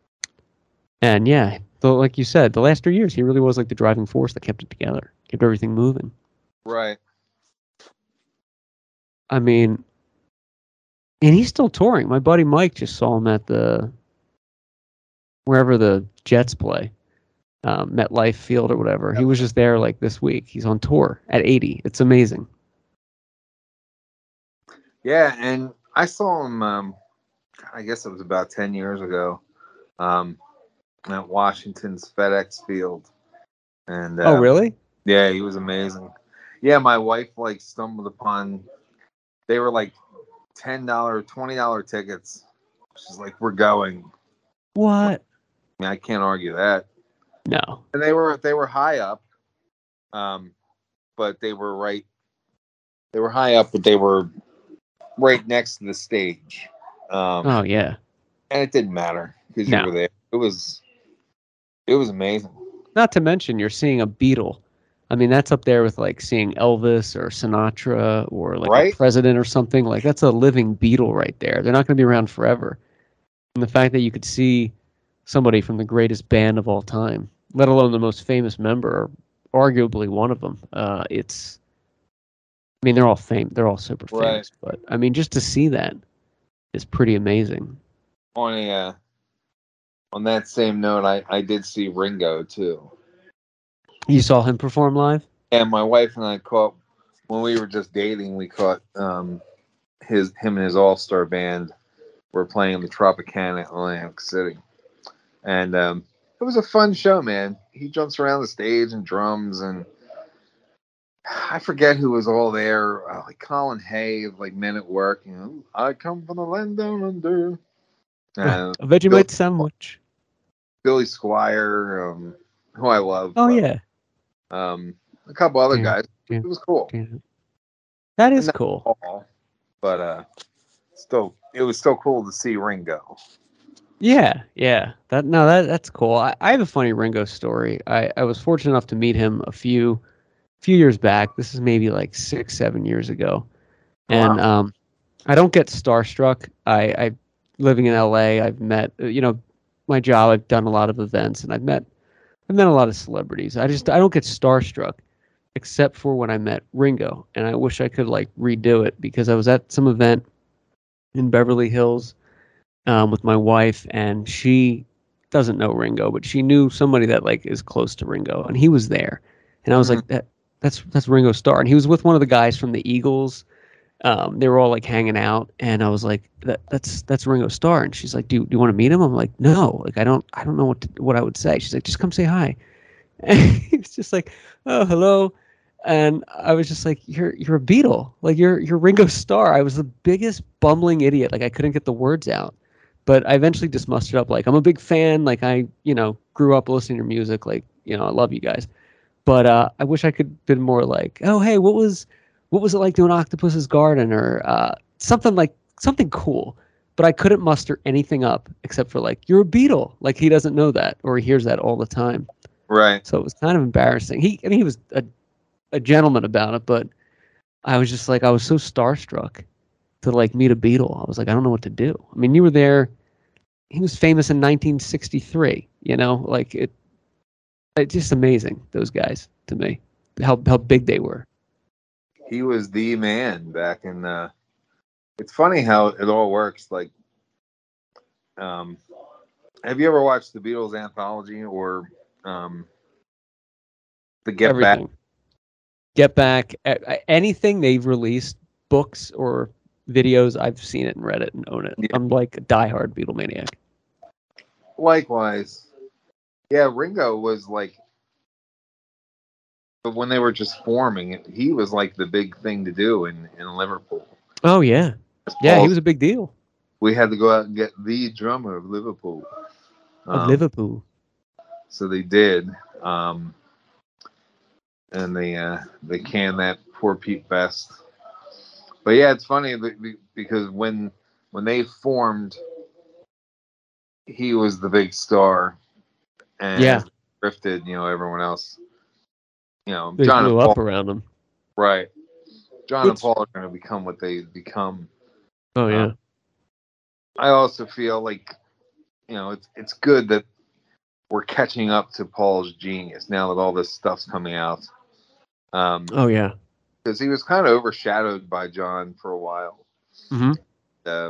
and yeah, so like you said, the last three years he really was like the driving force that kept it together, kept everything moving. Right. I mean, and he's still touring. My buddy Mike just saw him at the wherever the Jets play, um, MetLife Field or whatever. He was just there like this week. He's on tour at eighty. It's amazing. Yeah, and I saw him. Um, I guess it was about ten years ago, um, at Washington's FedEx Field. And Oh, um, really? yeah, he was amazing. Yeah, my wife like stumbled upon. They were like ten dollar, twenty dollar tickets. She's like, "We're going." What? I mean, I can't argue that. No. And they were they were high up, um, but they were right. They were high up, but they were right next to the stage. Um, Oh yeah. and it didn't matter because No. you were there. It was it was amazing. Not to mention you're seeing a Beatle. I mean, that's up there with like seeing Elvis or Sinatra or like Right? a president or something. Like that's a living Beatle right there. They're not going to be around forever. And the fact that you could see somebody from the greatest band of all time, let alone the most famous member, or arguably one of them, uh, it's. I mean, they're all fame. They're all super Right. famous, but I mean, just to see that is pretty amazing. On a uh, on that same note, I I did see Ringo too. You saw him perform live? And my wife and I caught when we were just dating. We caught um, his him and his all star band were playing the Tropicana in Atlantic City, and um, it was a fun show, man. He jumps around the stage and drums, and I forget who was all there. Uh, like Colin Hay, like Men at Work. You know, I come from the land down under. Uh, A Vegemite Bill- sandwich. Billy Squire, um, who I love. Oh but, yeah. Um, a couple other Yeah, guys. yeah. It was cool. Yeah. That is Not cool. all, but uh, still, it was still cool to see Ringo. Yeah, yeah. That no, that that's cool. I, I have a funny Ringo story. I, I was fortunate enough to meet him a few few years back. This is maybe like six, seven years ago. And Wow. um I don't get starstruck. I, I living in L A, I've met you know, my job, I've done a lot of events and I've met I've met a lot of celebrities. I just I don't get starstruck except for when I met Ringo, and I wish I could like redo it because I was at some event in Beverly Hills um, with my wife, and she doesn't know Ringo, but she knew somebody that like is close to Ringo, and he was there, and I was Mhm. like, that that's that's Ringo Starr, and he was with one of the guys from the Eagles. Um, they were all like hanging out, and I was like, that that's that's Ringo Starr, and she's like, do you, do you want to meet him? I'm like, no, like I don't I don't know what to, what I would say. She's like, just come say hi. And he was just like, oh, hello. And I was just like, you're you're a Beatle. Like you're you're Ringo Starr. I was the biggest bumbling idiot. Like I couldn't get the words out. But I eventually just mustered up like I'm a big fan. Like I, you know, grew up listening to your music. Like, you know, I love you guys. But uh, I wish I could been more like, oh hey, what was what was it like doing Octopus's Garden or uh, something like something cool. But I couldn't muster anything up except for like, you're a Beatle. Like he doesn't know that or he hears that all the time. Right. So it was kind of embarrassing. He, I mean, he was a, a gentleman about it, but I was just like, I was so starstruck to like meet a Beatle. I was like, I don't know what to do. I mean, you were there. He was famous in nineteen sixty-three. You know, like it. It's just amazing. Those guys to me, how how big they were. He was the man back in. Uh, it's funny how it all works. Like, um, have you ever watched the Beatles anthology or um, the Get Back? Everything. Get Back. Anything they've released, books or videos, I've seen it and read it and own it. Yeah. I'm like a diehard Beatlemaniac. Likewise, yeah. Ringo was like, but when they were just forming, he was like the big thing to do in in Liverpool. Oh yeah, yeah. He Paul, was a big deal. we had to go out and get the drummer of Liverpool. Of Um, Liverpool. so they did, um, and they uh, they canned that poor Pete Best. But yeah, it's funny because when when they formed, he was the big star, and Yeah, as they drifted, you know, everyone else, you know, they John and blew Paul, up around him. right? John and Which, Paul are going to become what they become. oh Uh, yeah, I also feel like, you know, it's it's good that we're catching up to Paul's genius now that all this stuff's coming out. Um, oh yeah. because he was kind of overshadowed by John for a while. Mm-hmm. Uh,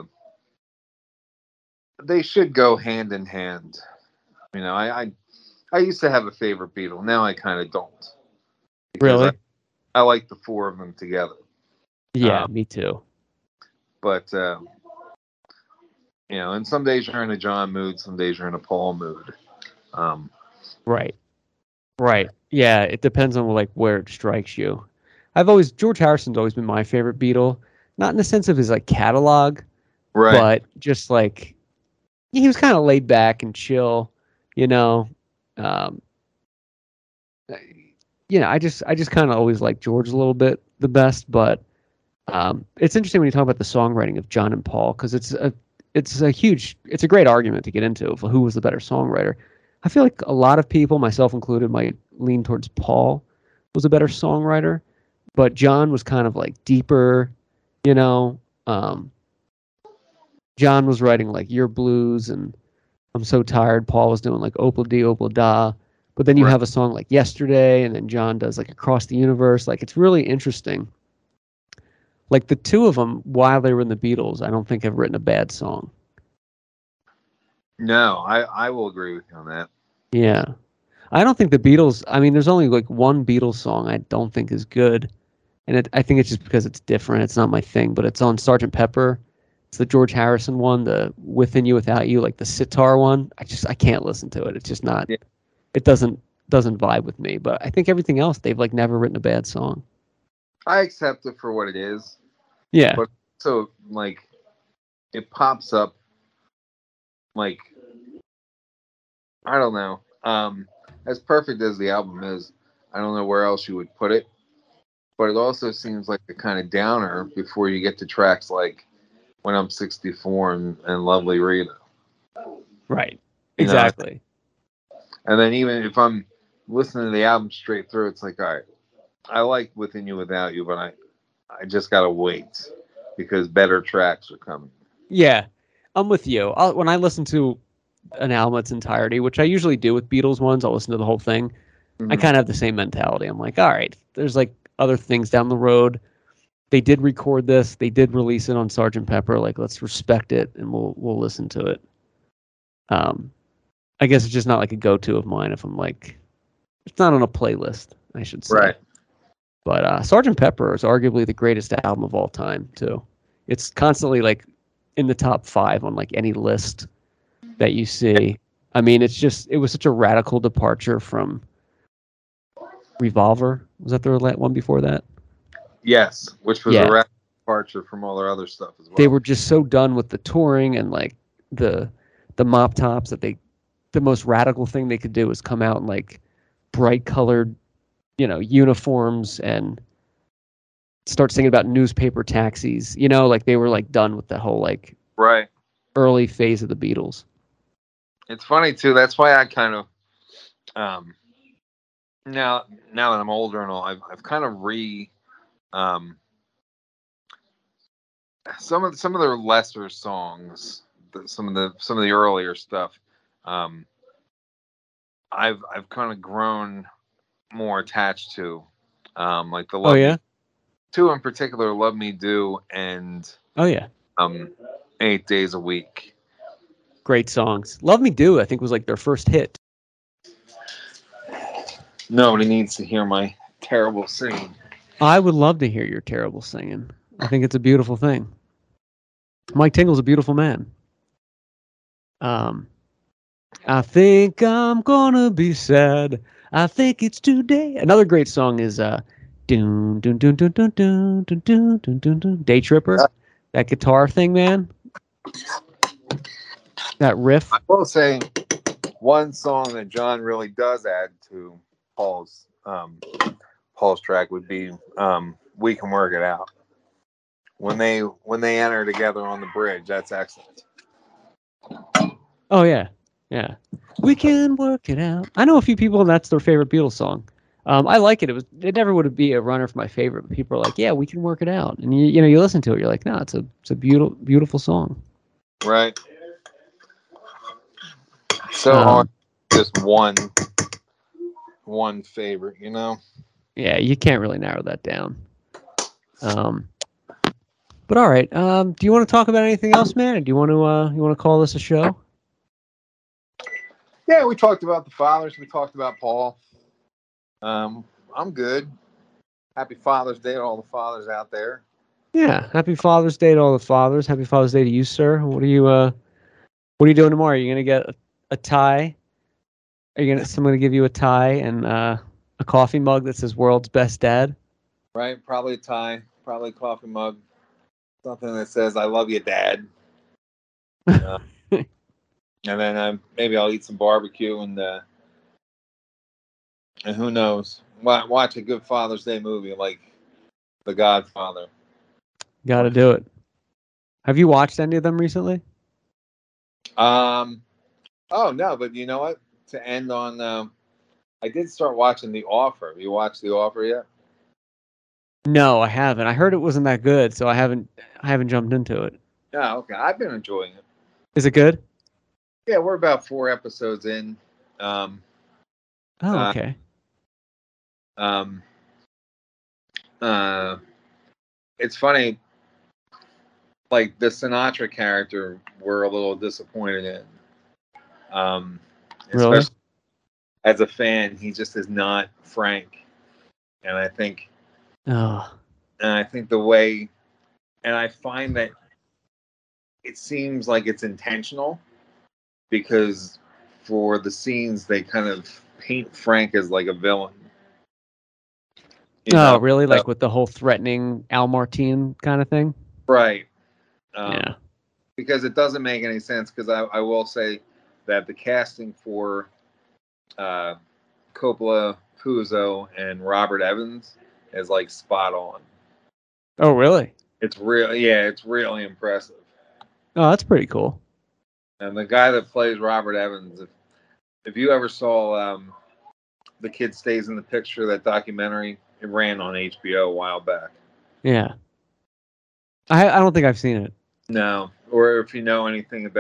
they should go hand in hand. You know, I, I I used to have a favorite Beatle. Now I kind of don't because I, Really? I like the four of them together. Yeah, Um, me too. but uh, you know, and some days you're in a John mood, some days you're in a Paul mood. Um, Right, right. Yeah, it depends on like where it strikes you. I've always George Harrison's always been my favorite Beatle, not in the sense of his like catalog, right. but just like he was kind of laid back and chill, you know. Um, you know, I just I just kind of always like George a little bit the best, but um, it's interesting when you talk about the songwriting of John and Paul because it's a it's a huge it's a great argument to get into of who was the better songwriter. I feel like a lot of people, myself included, might lean towards Paul was a better songwriter, but John was kind of like deeper, you know. Um, John was writing like Your Blues and I'm So Tired. Paul was doing like Opla Dee, Opla Da. But then you Right. have a song like Yesterday, and then John does like Across the Universe. Like it's really interesting. Like the two of them, while they were in the Beatles, I don't think have written a bad song. No, I I will agree with you on that. Yeah. I don't think the Beatles, I mean, there's only like one Beatles song I don't think is good. And it, I think it's just because it's different. It's not my thing, but it's on Sergeant Pepper. It's the George Harrison one, the Within You Without You, like the sitar one. I just I can't listen to it. It's just not. Yeah. It doesn't doesn't vibe with me. But I think everything else they've like never written a bad song. I accept it for what it is, Yeah. but so like it pops up like I don't know. Um, as perfect as the album is, I don't know where else you would put it. But it also seems like a kind of downer before you get to tracks like When I'm sixty-four and, and Lovely Rita. Right. You know, Exactly. and then even if I'm listening to the album straight through, it's like, all right, I like Within You Without You, but I, I just gotta wait because better tracks are coming. Yeah. I'm with you. I'll, when I listen to an album its entirety, which I usually do with Beatles ones. I'll listen to the whole thing. Mm-hmm. I kind of have the same mentality. I'm like, all right, there's like other things down the road. They did record this. They did release it on Sergeant Pepper. Like, let's respect it, and we'll we'll listen to it. Um, I guess it's just not like a go-to of mine. If I'm like, it's not on a playlist, I should say. Right. But uh, Sergeant Pepper is arguably the greatest album of all time, too. It's constantly like in the top five on like any list that you see. I mean, it's just it was such a radical departure from Revolver. Was that the one before that? Yes, which was Yeah. a radical departure from all their other stuff as well. They were just so done with the touring and like the the mop tops that they the most radical thing they could do was come out in like bright colored, you know, uniforms and start singing about newspaper taxis. You know, like they were like done with the whole like right early phase of the Beatles. It's funny too. That's why I kind of um now now that I'm older and all, I've I've kind of re um some of some of their lesser songs, the, some of the some of the earlier stuff. Um, I've I've kind of grown more attached to, um, like the Love Oh yeah, Me, two in particular, Love Me Do and oh yeah, um, Eight Days a Week. great songs. Love Me Do, I think, was like their first hit. Nobody needs to hear my terrible singing. I would love to hear your terrible singing. I think it's a beautiful thing. Mike Tingle's a beautiful man. Um, I think I'm gonna be sad. I think it's today. Another great song is uh, dun dun dun dun dun dun dun dun dun dun dun. Day Tripper. That guitar thing, man. That riff. I will say one song that John really does add to Paul's um, Paul's track would be um, "We Can Work It Out." When they when they enter together on the bridge, that's excellent. Oh yeah, yeah. We can work it out. I know a few people, and that's their favorite Beatles song. Um, I like it. It was. It never would be a runner for my favorite. But people are like, "Yeah, we can work it out." And you, you know, you listen to it, you're like, "No, it's a, it's a beautiful, beautiful song." Right. So Um, hard. Just one, one favorite, you know. Yeah, you can't really narrow that down. Um, but all right. Um, do you want to talk about anything else, man? Or do you want to uh, you want to call this a show? Yeah, we talked about the fathers. We talked about Paul. Um, I'm good. Happy Father's Day to all the fathers out there. Yeah. Happy Father's Day to all the fathers. Happy Father's Day to you, sir. What are you uh, what are you doing tomorrow? Are you gonna get a, a tie? Are you gonna someone gonna give you a tie and uh, a coffee mug that says "World's Best Dad"? Right? Probably a tie. Probably a coffee mug. Something that says "I love you, Dad." Uh, and then uh, maybe I'll eat some barbecue and uh, and who knows? Watch a good Father's Day movie like The Godfather. Got to do it. Have you watched any of them recently? Um. Oh no, but you know what? To end on, um, I did start watching The Offer. Have you watched The Offer yet? No, I haven't. I heard it wasn't that good, so I haven't. I haven't jumped into it. Yeah. Okay. I've been enjoying it. Is it good? Yeah, we're about four episodes in. Um. Oh, okay. Uh, um. Uh. It's funny. Like the Sinatra character, we're a little disappointed in. Um. Really? Especially as a fan, he just is not Frank, and I think. Oh. And I think the way, and I find that it seems like it's intentional because for the scenes they kind of paint Frank as like a villain. You Oh, know? really? Like So, with the whole threatening Al Martin kind of thing? right. Um, Yeah. Because it doesn't make any sense. Because I, I will say that the casting for uh, Coppola, Puzo, and Robert Evans is like spot on. Oh, really? It's real, yeah. It's really impressive. Oh, that's pretty cool. And the guy that plays Robert Evans, if if you ever saw um, The Kid Stays in the Picture, that documentary, it ran on H B O a while back. Yeah. I I don't think I've seen it. No, or if you know anything about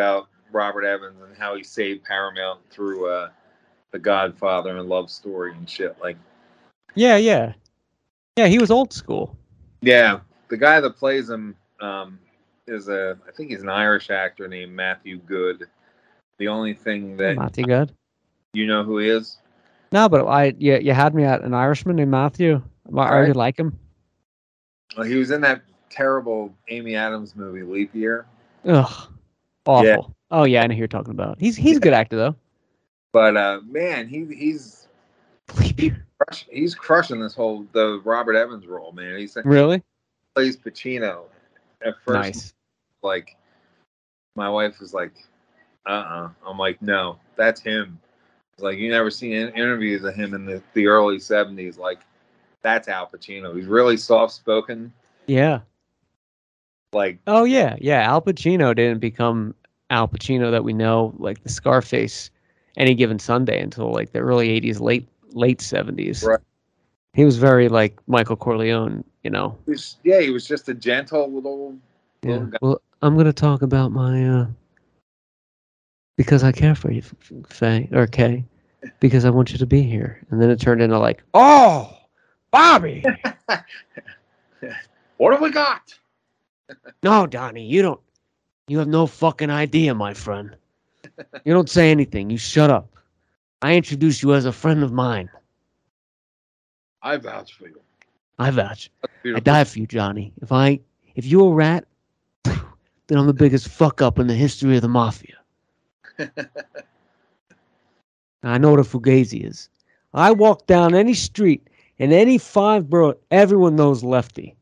Robert Evans and how he saved Paramount through uh, The Godfather and Love Story and shit. Like, Yeah, yeah, yeah. He was old school. yeah, the guy that plays him um, is a, I think he's an Irish actor named Matthew Good. The only thing that Matthew Good. you know who he is? No, but I you, you had me at an Irishman named Matthew. I All already right. like him. Well, he was in that terrible Amy Adams movie, Leap Year. Ugh, Yeah, awful. Oh yeah, I know who you're talking about. He's he's a good actor though. but uh, man, he he's he's, crush, he's crushing this whole the Robert Evans role, man. He's Really plays Pacino. At first, nice. like my wife was like, "Uh, uh-uh. uh." I'm like, "No, that's him." It's like you never seen interviews of him in the, the early seventies. Like that's Al Pacino. He's really soft spoken. Yeah. Like, oh yeah, yeah. Al Pacino didn't become Al Pacino that we know, like the Scarface, Any Given Sunday, until like the early eighties, late late seventies. right. He was very like Michael Corleone, you know. He was, yeah, he was just a gentle little little Yeah. guy. Well, I'm gonna talk about my uh because I care for you, Faye or Kay, because I want you to be here. And then it turned into like, oh, Bobby. What have we got? No, Donnie, you don't. You have no fucking idea, my friend. You don't say anything. You shut up. I introduce you as a friend of mine. I vouch for you. I vouch. I die for you, Johnny. If I, if you're a rat, then I'm the biggest fuck up in the history of the mafia. I know what a fugazi is. I walk down any street in any five borough, everyone knows Lefty.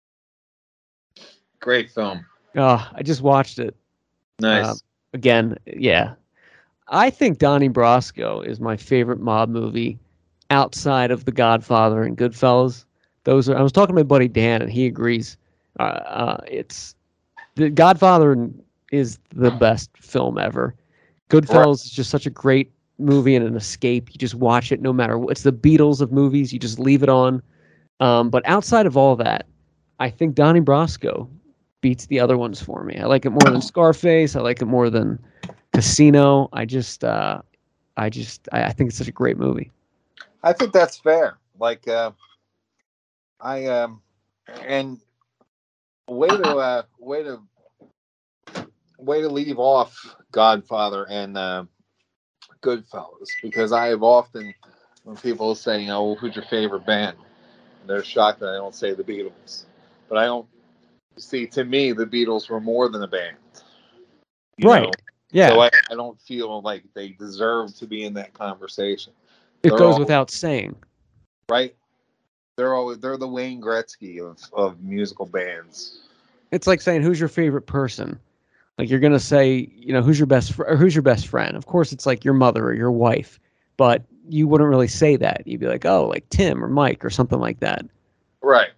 Great film. Oh, I just watched it. Nice. Uh, again, yeah. I think Donnie Brasco is my favorite mob movie outside of The Godfather and Goodfellas. Those are. I was talking to my buddy Dan, and he agrees. Uh, uh, it's The Godfather is the best film ever. Goodfellas right. is just such a great movie and an escape. You just watch it no matter what. It's the Beatles of movies. You just leave it on. Um, but outside of all that, I think Donnie Brasco beats the other ones for me. I like it more than Scarface. I like it more than Casino. I just, uh, I just, I, I think it's such a great movie. I think that's fair. Like, uh, I, um, and way to, uh, way to, way to leave off Godfather and uh, Goodfellas, because I have often, when people say, "Oh, well, who's your favorite band?" they're shocked that I don't say the Beatles, but I don't. See, to me, the Beatles were more than a band. Right. Know? Yeah. So I, I don't feel like they deserve to be in that conversation. It they're goes all, without saying. Right. They're always they're the Wayne Gretzky of, of musical bands. It's like saying, who's your favorite person? Like you're going to say, you know, who's your best fr- or who's your best friend? Of course, it's like your mother or your wife, but you wouldn't really say that. You'd be like, oh, like Tim or Mike or something like that. Right.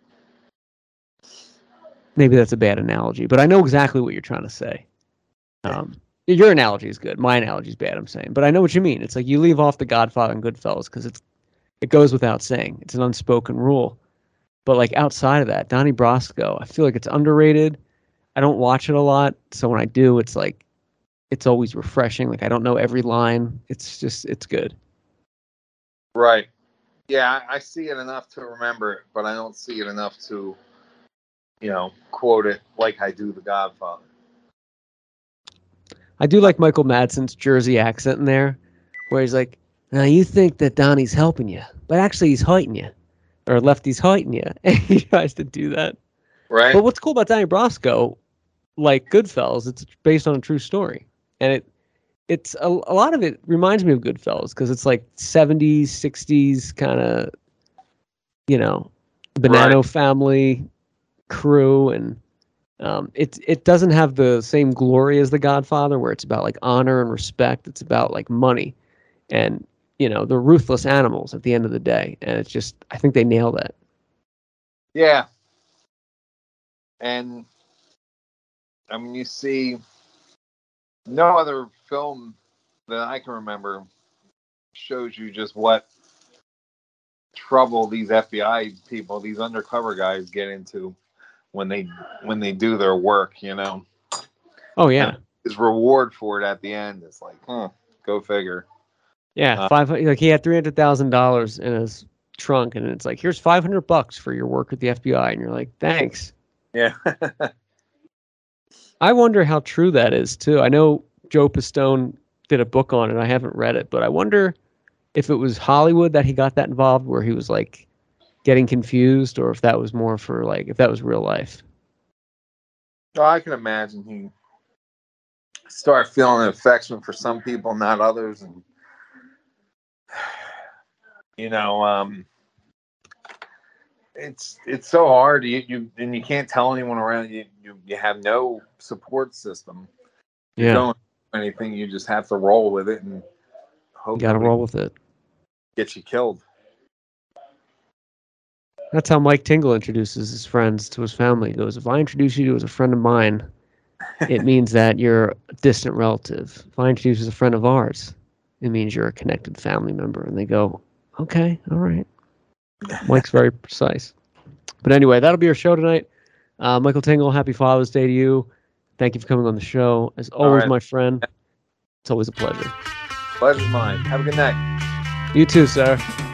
Maybe that's a bad analogy, but I know exactly what you're trying to say. Um, your analogy is good. My analogy is bad, I'm saying. But I know what you mean. It's like you leave off The Godfather and Goodfellas because it's it goes without saying. It's an unspoken rule. But like outside of that, Donnie Brasco, I feel like it's underrated. I don't watch it a lot, so when I do, it's like it's always refreshing. Like I don't know every line. It's just it's good. Right. Yeah, I see it enough to remember it, but I don't see it enough to, you know, quote it like I do The Godfather. I do like Michael Madsen's Jersey accent in there, where he's like, now you think that Donnie's helping you, but actually he's hurting you, or Lefty's hurting you. And he tries to do that. Right. But what's cool about Donnie Brasco, like Goodfellas, it's based on a true story. And it it's a, a lot of it reminds me of Goodfellas because it's like seventies, sixties kind of, you know, Bonanno right. family crew, and um, it it doesn't have the same glory as The Godfather, where it's about like honor and respect. It's about like money, and you know they're ruthless animals at the end of the day. And it's just I think they nail that. Yeah, and I mean you see, no other film that I can remember shows you just what trouble these F B I people, these undercover guys, get into when they when they do their work, you know. Oh yeah. his reward for it at the end is like, huh, go figure. Yeah, Uh, five like he had three hundred thousand dollars in his trunk, and it's like, here's five hundred bucks for your work at the F B I, and you're like, thanks. Yeah. I wonder how true that is too. I know Joe Pistone did a book on it. I haven't read it, but I wonder if it was Hollywood that he got that involved, where he was like getting confused, or if that was more for like if that was real life. Well, I can imagine he start feeling an affection for some people, not others, and you know, um, it's it's so hard. You you and you can't tell anyone around you. You, you have no support system. You Yeah, don't do anything. You just have to roll with it and hope you got to nobody roll with it. gets you killed. That's how Mike Tingle introduces his friends to his family. He goes, if I introduce you as a friend of mine, it means that you're a distant relative. If I introduce you as a friend of ours, it means you're a connected family member. And they go, okay, all right. Mike's very precise. But anyway, that'll be our show tonight. Uh, Michael Tingle, happy Father's Day to you. Thank you for coming on the show. As always, right. my friend, it's always a pleasure. Pleasure's mine. Have a good night. You too, sir.